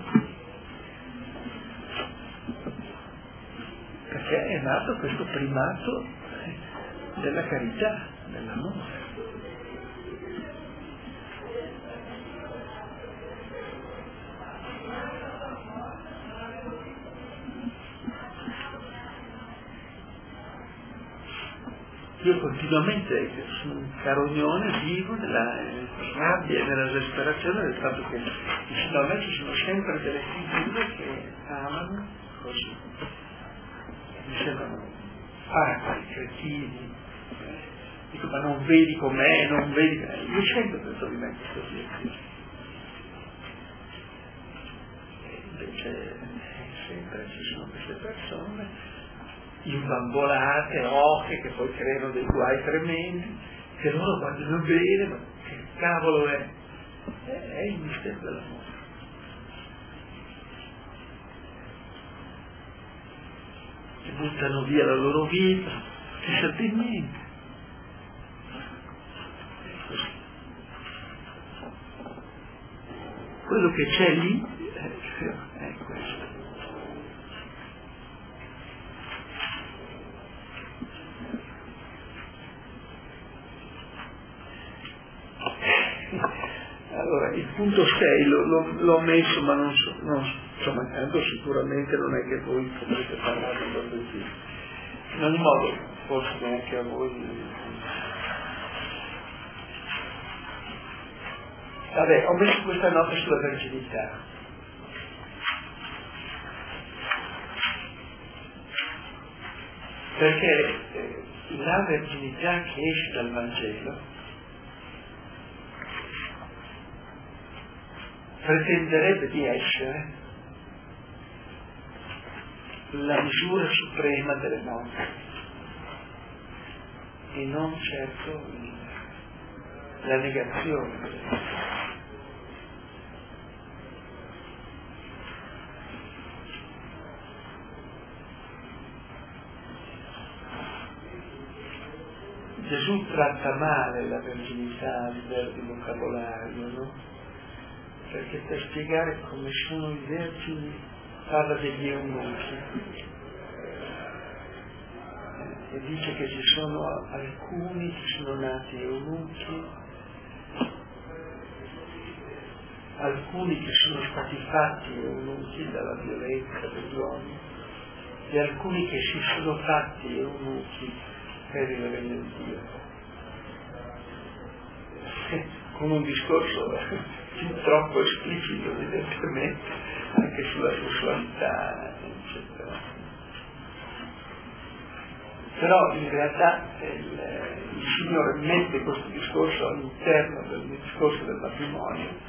Perché è nato questo primato della carità, dell'amore. Io continuamente sono un carognone vivo nella rabbia e nella esasperazione del fatto che vicino a me ci sono sempre delle figure che amano così. Mi sembrano paracoli, cretini. Dico, ma non vedi com'è, non vedi. Io sento dentro di me questo Dio. E invece sempre ci sono queste persone imbambolate, ocche, che poi creano dei guai tremendi, che loro guardano bene, ma che cavolo è? È il mistero dell'amore. Che buttano via la loro vita, che serve niente. È così. Quello che c'è lì è, è questo. Allora, il punto sei lo, lo, l'ho messo, ma non so, non sto mancando, sicuramente non è che voi potrete parlare così. In ogni modo, forse neanche a voi. Vabbè, ho messo questa nota sulla verginità. Perché eh, la verginità che esce dal Vangelo pretenderebbe di essere la misura suprema delle nozze e non certo la negazione delle nozze. Gesù tratta male la verginità a livello di vocabolario, no? Perché per spiegare come sono i vergini parla degli eunuchi e dice che ci sono alcuni che sono nati eunuchi, alcuni che sono stati fatti eunuchi dalla violenza degli uomini e alcuni che si sono fatti eunuchi per il regno di Dio, con un discorso fin troppo esplicito evidentemente anche sulla sessualità, eccetera. Però in realtà il, il Signore mette questo discorso all'interno del discorso del matrimonio,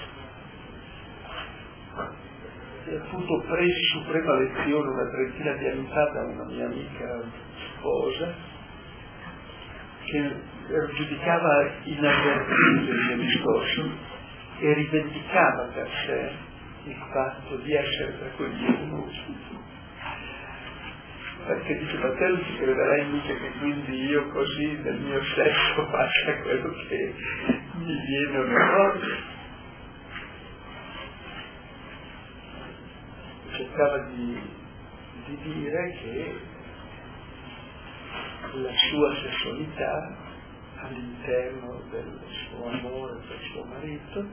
e appunto presi su prima lezione una trentina di anni fa da una mia amica sposa che giudicava inavvertito il mio discorso e rivendicava per sé il fatto di essere tra quegli eunuchi, perché dice: ma te non ci crederai mica che quindi io così del mio sesso faccia quello che mi viene orgoglio. Cercava di, di dire che la sua sessualità all'interno del suo amore per suo marito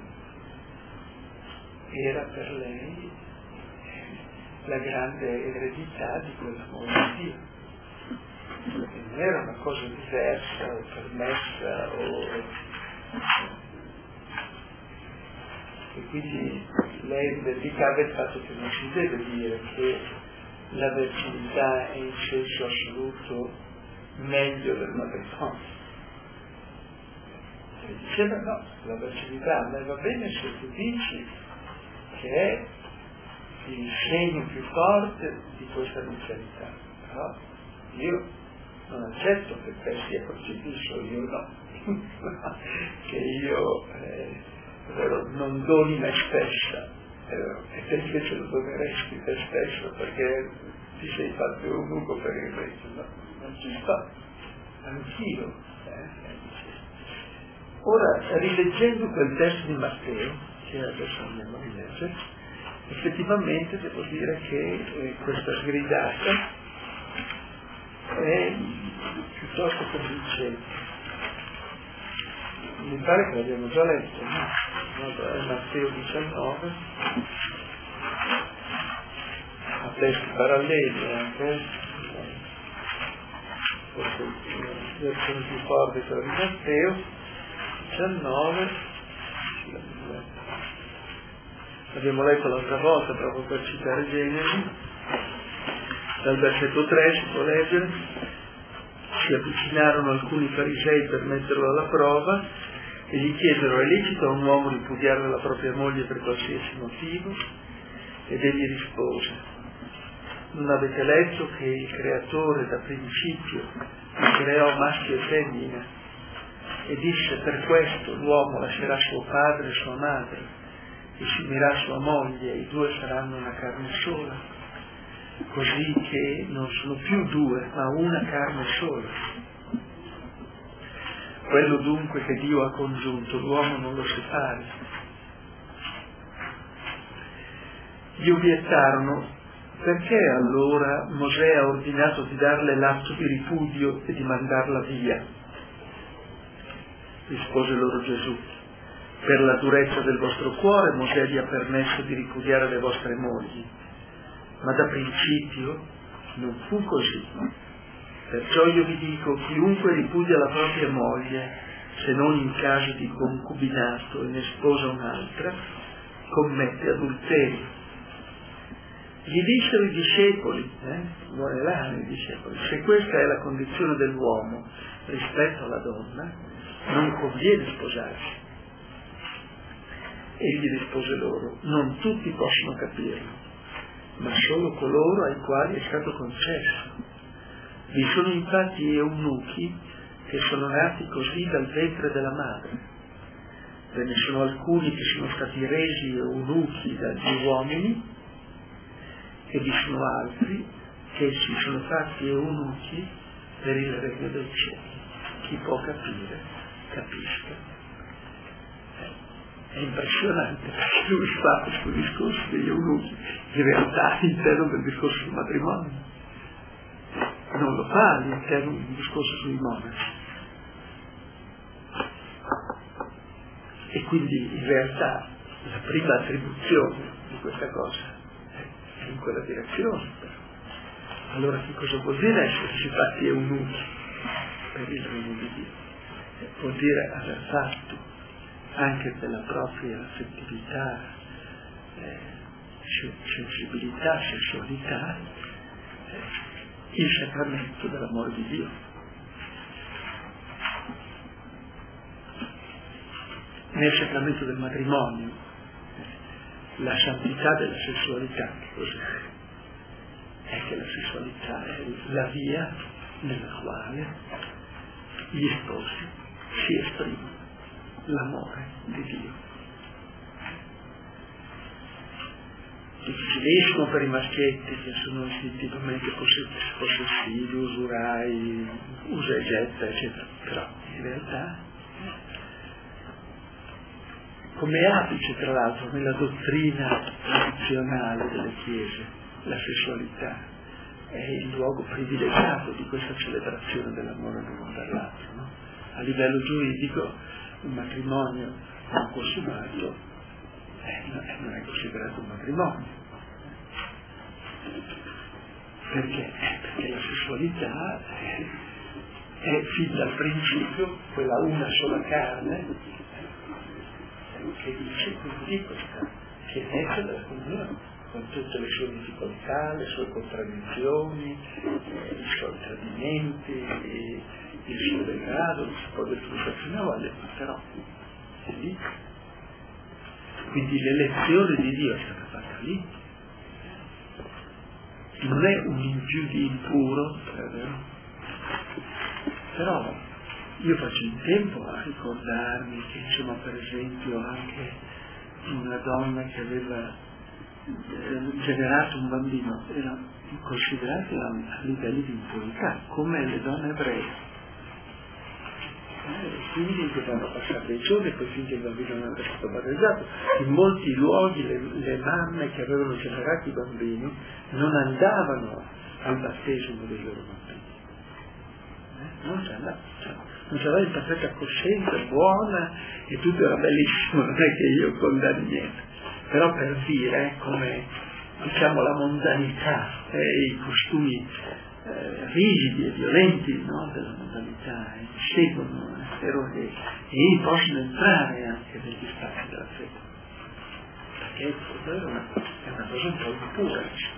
era per lei la grande eredità di quell'amore di Dio, che non era una cosa diversa o permessa o... e quindi lei rivendicava il fatto che non si deve dire che la verginità è in senso assoluto meglio del matrimonio. E diceva: no, la verginità a me va bene se tu dici che è il segno più forte di questa nuzialità, però io non accetto che te sia crocifisso, io no, che io eh, vero, non doni me stessa, vero, e te invece lo doneresti te stesso perché ti sei fatto eunuco per il regno. No, non ci sta, anch'io. Eh. Ora, rileggendo quel testo di Matteo, che adesso andiamo a rileggere, effettivamente devo dire che eh, questa sgridata è piuttosto convincente. Mi pare che l'abbiamo già letto, no? È Matteo diciannove, a testi paralleli anche, forse la versione più forte è quella di Matteo diciannove, abbiamo letto l'altra volta proprio per citare Genesi, dal versetto tre si può leggere: si avvicinarono alcuni farisei per metterlo alla prova e gli chiesero: è licito a un uomo ripudiare la propria moglie per qualsiasi motivo? Ed egli rispose: non avete letto che il Creatore da principio li creò maschio e femmina e disse: per questo l'uomo lascerà suo padre e sua madre e si unirà a sua moglie e i due saranno una carne sola, così che non sono più due ma una carne sola. Quello dunque che Dio ha congiunto l'uomo non lo separi. Gli obiettarono: perché allora Mosè ha ordinato di darle l'atto di ripudio e di mandarla via? Rispose loro Gesù: per la durezza del vostro cuore Mosè vi ha permesso di ripudiare le vostre mogli, ma da principio non fu così. Perciò io vi dico: chiunque ripudia la propria moglie, se non in caso di concubinato e ne sposa un'altra, commette adulterio. Gli dissero i discepoli, eh, vuole là i discepoli: se questa è la condizione dell'uomo rispetto alla donna, non conviene sposarsi. Egli rispose loro: non tutti possono capirlo, ma solo coloro ai quali è stato concesso. Vi sono infatti eunuchi che sono nati così dal ventre della madre. Ve ne sono alcuni che sono stati resi eunuchi dagli uomini e vi sono altri che si sono fatti eunuchi per il regno dei cieli. Chi può capire, capisca. È impressionante perché lui fa questo discorso degli eunuchi in realtà all'interno del discorso sul matrimonio, non lo fa all'interno del discorso sui monaci, e quindi in realtà la prima attribuzione di questa cosa è in quella direzione. Allora che cosa vuol dire esserci fatti eunuchi? per il regno di Dio. E vuol dire aver fatto anche della propria affettività, eh, sensibilità, sessualità, eh, il sacramento dell'amore di Dio. Nel sacramento del matrimonio, la santità della sessualità, che cos'è? È che la sessualità è la via nella quale gli sposi si esprimono l'amore di Dio. Difficilissimo per i maschietti che sono istintivamente possessivi, usurai, usa e getta, eccetera, però in realtà, come apice tra l'altro nella dottrina tradizionale delle chiese, la sessualità è il luogo privilegiato di questa celebrazione dell'amore l'uno per l'altro, no? A livello giuridico un matrimonio non consumato eh, non è considerato un matrimonio. Perché? Perché la sessualità è, è fin dal principio quella una sola carne che dice quindi questa pienezza della comunione, con tutte le sue difficoltà, le sue contraddizioni, eh, i suoi tradimenti, eh, il suo degrado, non si può distruggere fino a voglia, però è lì. Quindi l'elezione di Dio è stata fatta lì. Non è un in più di impuro, però io faccio in tempo a ricordarmi che insomma per esempio anche una donna che aveva eh, generato un bambino era considerata a, a livelli di impurità come le donne ebree. Eh, quindi dovevano passare dei giorni poi finché il bambino non era stato battezzato. In molti luoghi le, le mamme che avevano generato i bambini non andavano al battesimo dei loro bambini, eh? non ci andavano, cioè, non c'era in perfetta coscienza, buona e tutto era bellissimo, non è che io condanno niente, però per dire come diciamo la mondanità e eh, i costumi eh, rigidi e violenti, no, della mondanità eh, seguono eh, eroi e possono entrare anche negli spazi della fede, perché il furto è una, è una cosa un po' impura, diciamo.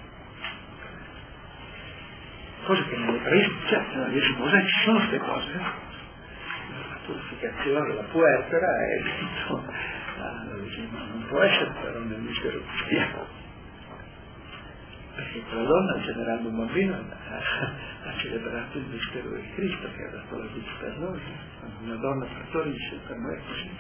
Cose che nell'ebraismo, cioè nella Chiesa Mosè ci sono queste cose, la purificazione della puerpera è dentro, ah, non può essere però nel mistero cristiano, perché quella donna generando un bambino ha, ha celebrato il mistero di Cristo che ha dato la vita per noi. Quando una donna partorisce, per noi è così.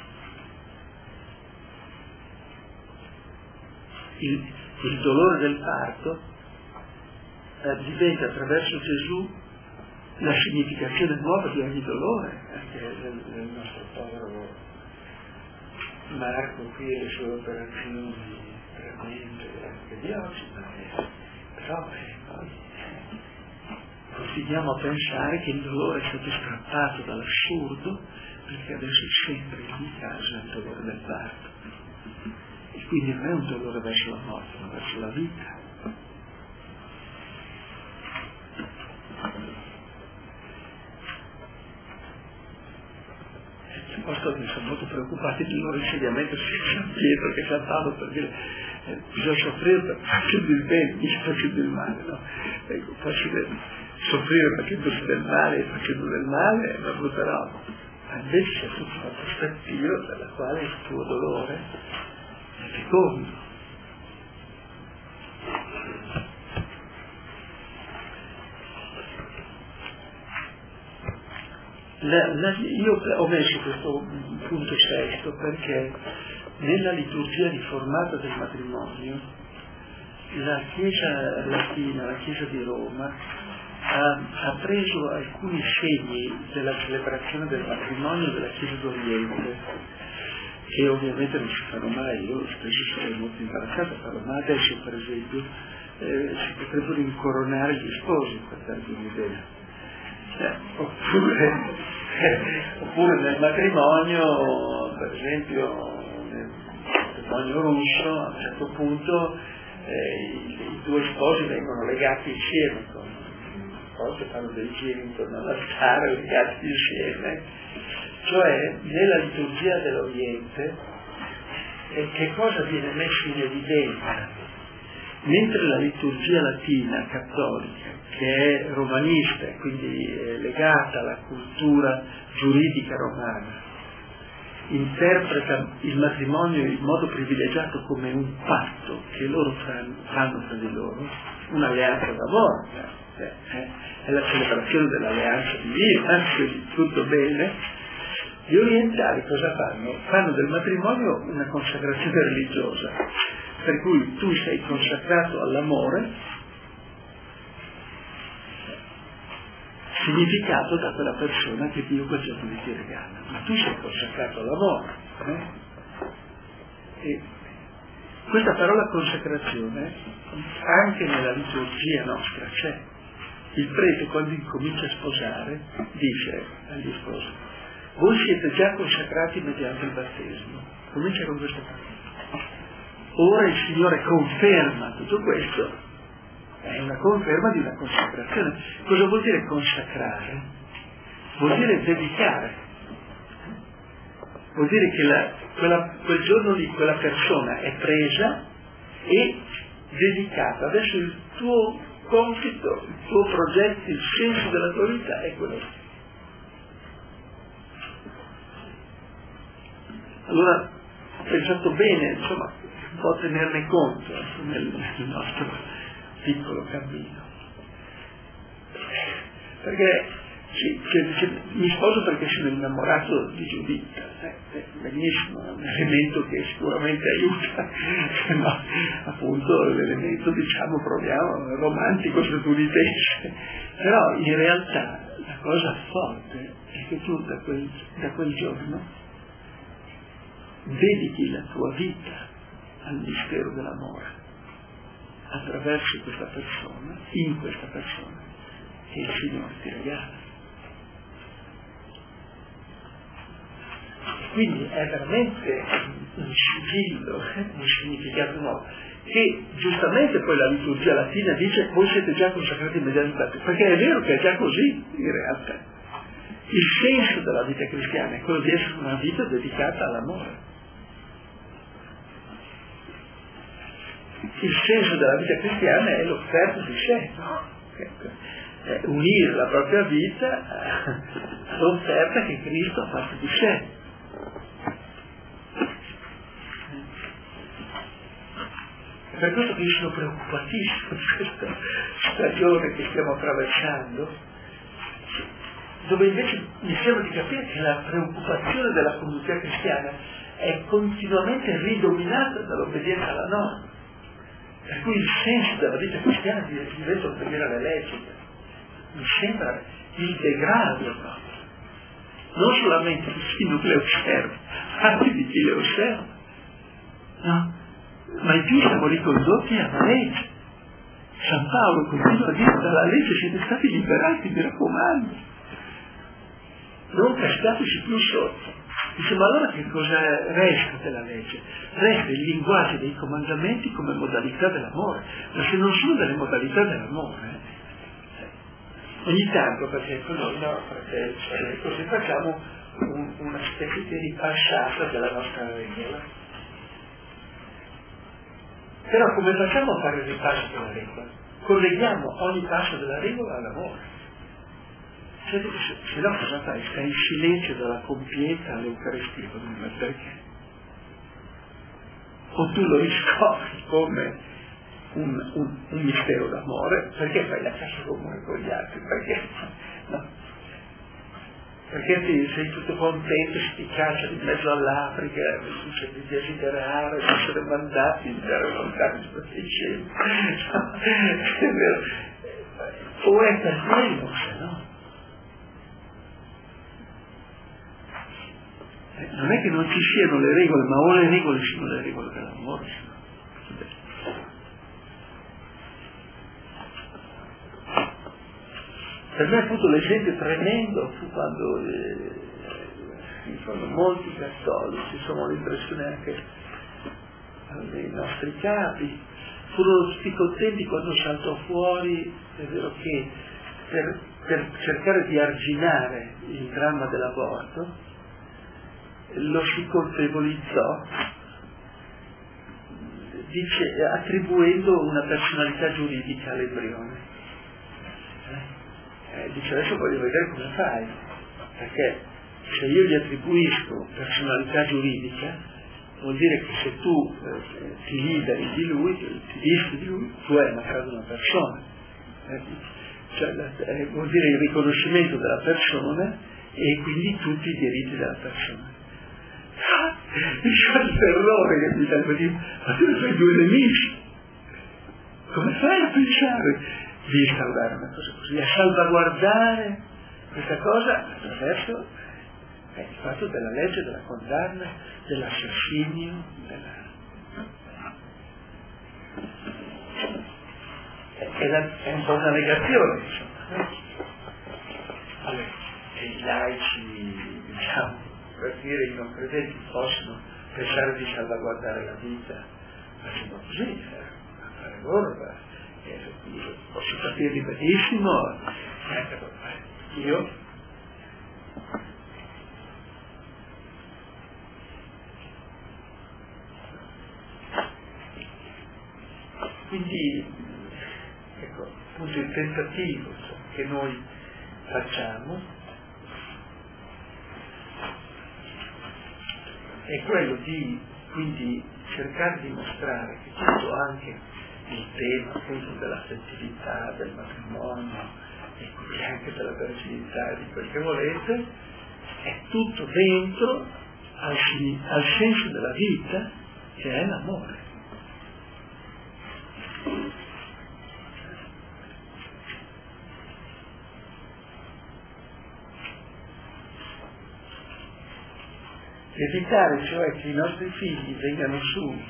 Il, il dolore del parto eh, diventa attraverso Gesù la significazione nuova di ogni dolore, anche del, del nostro povero Marco qui e le sue operazioni tremende anche di oggi, ma è, però eh, noi eh, continuiamo a pensare che il dolore è stato strappato dall'assurdo, perché adesso sembra in casa il dolore del parto, e quindi non è un dolore verso la morte, ma verso la vita. Gli apostoli sono molto preoccupati del loro insegnamento su San Pietro che San Paolo per dire eh, bisogna soffrire per facendo il bene, mica facendo il male, no? Ecco, facendo, soffrire facendosi del male e facendo del male è una brutta roba, ma invece c'è tutta una prospettiva dalla quale il tuo dolore è fecondo. La, la, io ho messo questo punto sesto perché nella liturgia riformata del matrimonio la Chiesa latina, la Chiesa di Roma ha, ha preso alcuni segni della celebrazione del matrimonio della Chiesa d'Oriente che ovviamente non si fanno mai, io spesso sarei molto imbarazzato a farlo, ma adesso per esempio eh, si potrebbero incoronare gli sposi, per darvi un'idea. Eh, oppure, eh, oppure nel matrimonio, per esempio nel matrimonio russo, a un certo punto eh, i, i due sposi vengono legati insieme con, cose, fanno dei giri intorno all'altare, legati insieme, cioè nella liturgia dell'Oriente e che cosa viene messo in evidenza? Mentre la liturgia latina cattolica, che è romanista, quindi è legata alla cultura giuridica romana, interpreta il matrimonio in modo privilegiato come un patto che loro fanno tra di loro, un'alleanza d'amore, eh, è la celebrazione dell'alleanza divina, anzi tutto bene. Gli orientali cosa fanno? Fanno del matrimonio una consacrazione religiosa, per cui tu sei consacrato all'amore, significato da quella persona che Dio quel giorno ti regala, ma tu sei consacrato all'amore. Eh? E questa parola consacrazione anche nella liturgia nostra c'è. Il prete quando incomincia a sposare dice agli sposi: voi siete già consacrati mediante il battesimo. Comincia con questa parola. Ora il Signore conferma tutto questo, è una conferma di una consacrazione. Cosa vuol dire consacrare? Vuol dire dedicare. Vuol dire che la, quella, quel giorno lì quella persona è presa e dedicata. Adesso il tuo compito, il tuo progetto, il senso della tua vita è quello lì. Allora, ho pensato bene, insomma, un po' tenerne conto nel, nel nostro piccolo cammino. Perché sì, che, che, mi sposo perché sono innamorato di Giuditta, eh, è benissimo, è un elemento che sicuramente aiuta, no, appunto l'elemento, diciamo, proviamo, romantico statunitense, però in realtà la cosa forte è che tu da quel, da quel giorno dedichi la tua vita al mistero dell'amore attraverso questa persona, in questa persona che il Signore ti regala. Quindi è veramente un sigillo, un significato nuovo, che giustamente poi la liturgia latina dice: voi siete già consacrati immediatamente, perché è vero che è già così in realtà. Il senso della vita cristiana è quello di essere una vita dedicata all'amore. Il senso della vita cristiana è l'offerta di sé, no? È unire la propria vita all'offerta che Cristo ha fatto di sé. Per questo che io sono preoccupatissimo di questa stagione che stiamo attraversando, dove invece mi sembra di capire che la preoccupazione della comunità cristiana è continuamente ridominata dall'obbedienza alla norma. Per cui il senso della vita cristiana diventa obbedire alle leggi. Mi sembra il degrado proprio. Non solamente di chi non le osserva, anche di chi le osserva. No? Ma in più siamo ricondotti alla legge. San Paolo continua a dire: dalla legge siete stati liberati, mi raccomando. Non cascateci più sotto. Dice: ma allora che cosa resta della legge? Resta il linguaggio dei comandamenti come modalità dell'amore, ma se non sono delle modalità dell'amore, ogni tanto, perché noi no, perché cioè, così facciamo un, una specie di ripasciata della nostra regola. Però come facciamo a fare il ripasso della regola? Colleghiamo ogni passo della regola all'amore. Se, se no cosa fai? Stai in silenzio dalla compieta all'Eucaristia, ma perché? O tu lo riscopri come un, un, un mistero d'amore, perché fai la cassa comune con gli altri? Perché? No. Perché ti, sei tutto contento, si ti caccia in mezzo all'Africa, dice di desiderare, di essere mandati in terre lontane, sei scemo. È vero. O è per quello, se no. Non è che non ci siano le regole, ma o le regole sono le regole dell'amore. Per me appunto l'esempio tremendo fu quando eh, sono molti cattolici, insomma l'impressione anche dei nostri capi, furono tutti contenti quando saltò fuori, è vero che per, per cercare di arginare il dramma dell'aborto, lo si colpevolizzò, dice, attribuendo una personalità giuridica all'embrione. Eh, dice, adesso voglio vedere come fai, perché se io gli attribuisco personalità giuridica, vuol dire che se tu eh, ti liberi di lui, ti disfi di lui, tu hai ammazzato una persona. Eh, cioè, eh, vuol dire il riconoscimento della persona e quindi tutti i diritti della persona. Ah, il terrore che mi dà così, ma tu sei due nemici. Come fai a pensare di instaurare una cosa così, a salvaguardare questa cosa attraverso eh, il fatto della legge, della condanna, dell'assassinio, della... È, la, è un po' una negazione, insomma. Allora, e i laici, diciamo, per dire i non credenti possono pensare di salvaguardare la vita facendo così, eh, a fare loro, eh, io posso capirli benissimo, eh, io quindi ecco appunto il tentativo insomma, che noi facciamo è quello di quindi cercare di mostrare che tutto anche il tema appunto dell'affettività, del matrimonio e quindi anche della verginità e di quel che volete è tutto dentro al, al senso della vita che è l'amore. Evitare cioè che i nostri figli vengano su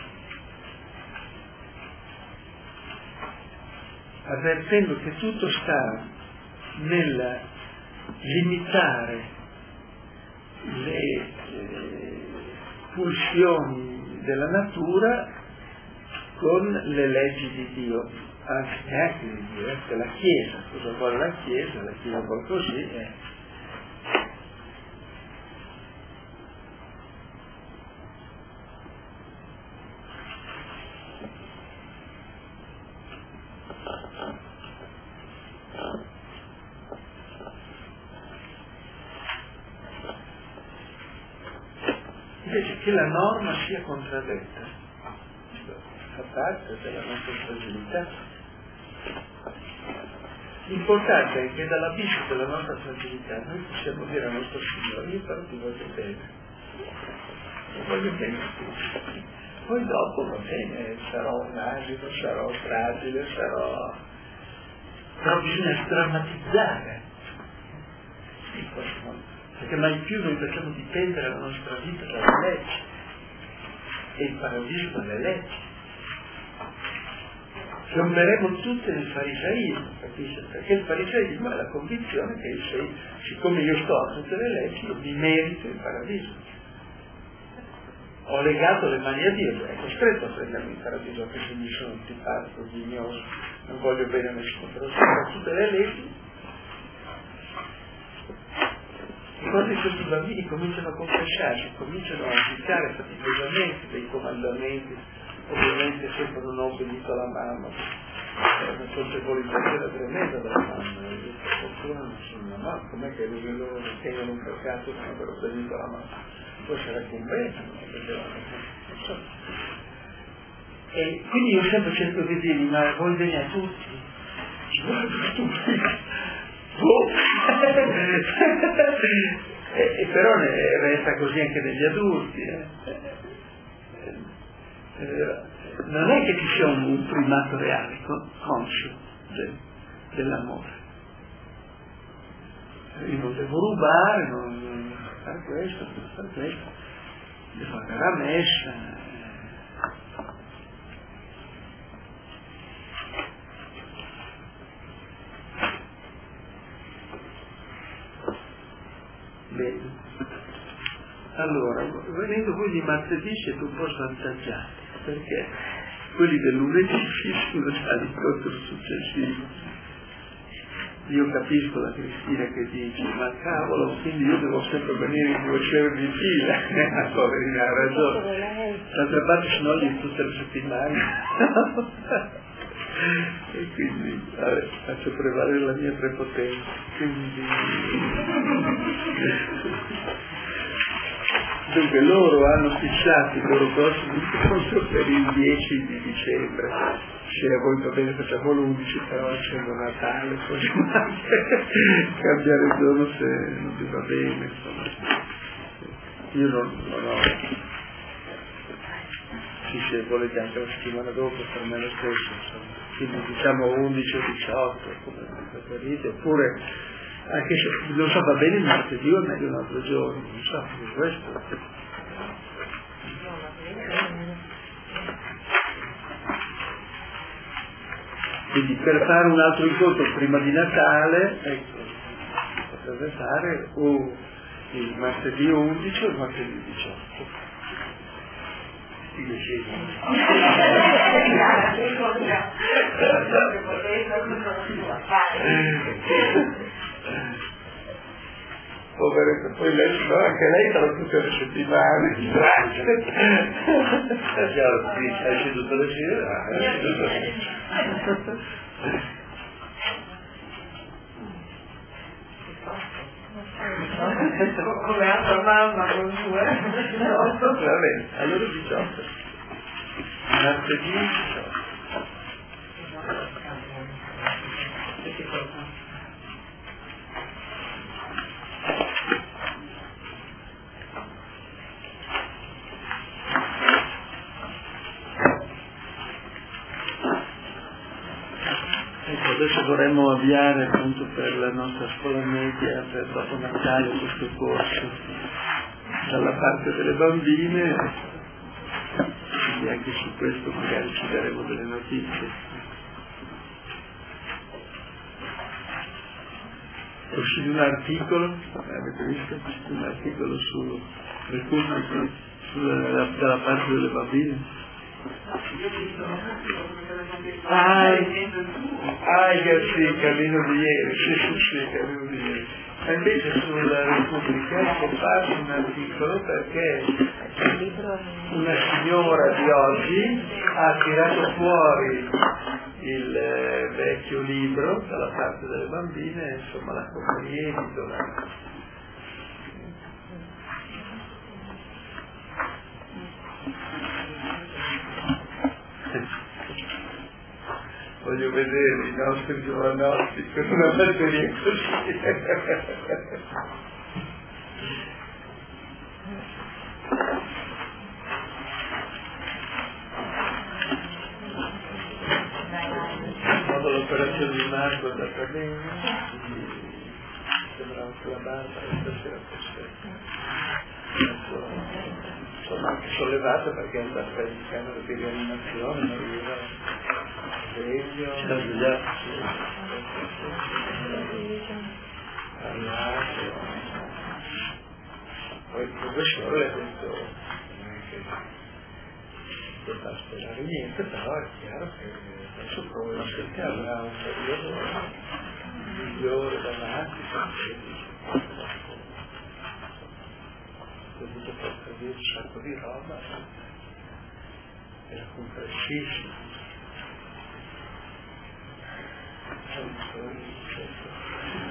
avvertendo che tutto sta nel limitare le eh, pulsioni della natura con le leggi di Dio, anzi neanche di Dio, eh, della Chiesa. Cosa vuole la Chiesa? La Chiesa vuole così. Eh. Invece che la norma sia contraddetta, fa parte della nostra fragilità. L'importante è che dall'abisso della nostra fragilità noi possiamo dire al nostro Signore, io però ti voglio bene, ti voglio bene a tutti. Poi dopo va bene, sarò un asino, sarò fragile, sarò... però bisogna sdrammatizzare in questo modo. Perché mai più noi facciamo dipendere la nostra vita dalle leggi e il paradiso dalle leggi. Piomberemo tutte nel farisaismo, capisci? Perché il farisaismo è la convinzione che io sei, siccome io sto a tutte le leggi, io mi merito il paradiso. Ho legato le mani a Dio, è costretto a prendermi il paradiso, anche se mi sono antipatico, dignoso, non voglio bene a nessuno, però se ho tutte le leggi. Quando questi bambini cominciano a confessarsi, cominciano a applicare faticosamente dei comandamenti, ovviamente sempre non ho obbedito alla mamma, è una colpevolizzazione tremenda della mamma, io per fortuna non sono una mamma, com'è che loro ritengono un peccato non aver obbedito alla mamma? Poi sarà convento, non so. E quindi io sempre cerco di dirgli, ma voi bene a tutti? Ci guardo stupido. Oh. e, e però ne, resta così anche negli adulti eh. Eh, non è che ci sia un, un primato reale conscio del, dell'amore. Io non devo rubare, non devo fare questo, non devo fare questo, devo andare a messa. Bene. Allora, venendo poi di martedì siete un po' svantaggiati, perché quelli del lunedì fissano già l'incontro successivo. io capisco la Cristina che dice, ma cavolo, quindi io devo sempre venire in due cervi di fila, la poverina ha ragione, d'altra parte se no gli tutte le settimane. E quindi vabbè, faccio prevalere la mia prepotenza, quindi dunque loro hanno fissato il loro prossimo incontro per il dieci di dicembre. Se a voi va bene facciamo l'undici, però essendo Natale poi cambiare il giorno se non vi va bene, insomma. Io non, non ho, sì, se volete anche la settimana dopo per me lo stesso, insomma. Quindi diciamo undici o diciotto, come preferite, oppure anche se non so, va bene il martedì o è meglio un altro giorno, non so, questo. Quindi per fare un altro incontro prima di Natale, ecco, potrebbe fare o il martedì undici o il martedì diciotto. Si decide. Poveretta, poi lei, no, anche lei sarà tutte le settimane, già, sì, esce tutte le sere, esce tutte le sere. Come altra mamma con due? No, va bene, allora diciotto. Martedì diciotto. Adesso vorremmo avviare appunto per la nostra scuola media per dopo Natale questo corso dalla parte delle bambine, quindi anche su questo magari ci daremo delle notizie. È uscito un articolo, avete visto? È uscito un articolo su Repubblica, sulla, dalla parte delle bambine. Ah, ah, sì, Carlino di ieri, sì, sì, sì, Carlino di ieri. Ma invece sulla Repubblica è comparso un articolo perché una signora di oggi ha tirato fuori il eh, vecchio libro dalla parte delle bambine, insomma la rieditola. Voglio vedere i nostri giovanotti con una batteria così. Quando l'operazione di Marco è andata bene, sembrava che la Barbara stasera fosse insomma anche sollevata perché è andata in camera di rianimazione, non arriva sveglio, parlato, poi il professore le ha detto che non fa sperare niente, però è chiaro che adesso probabilmente avrà un periodo migliore davanti, perché ho dovuto portare via un sacco di roba, era comprensibile.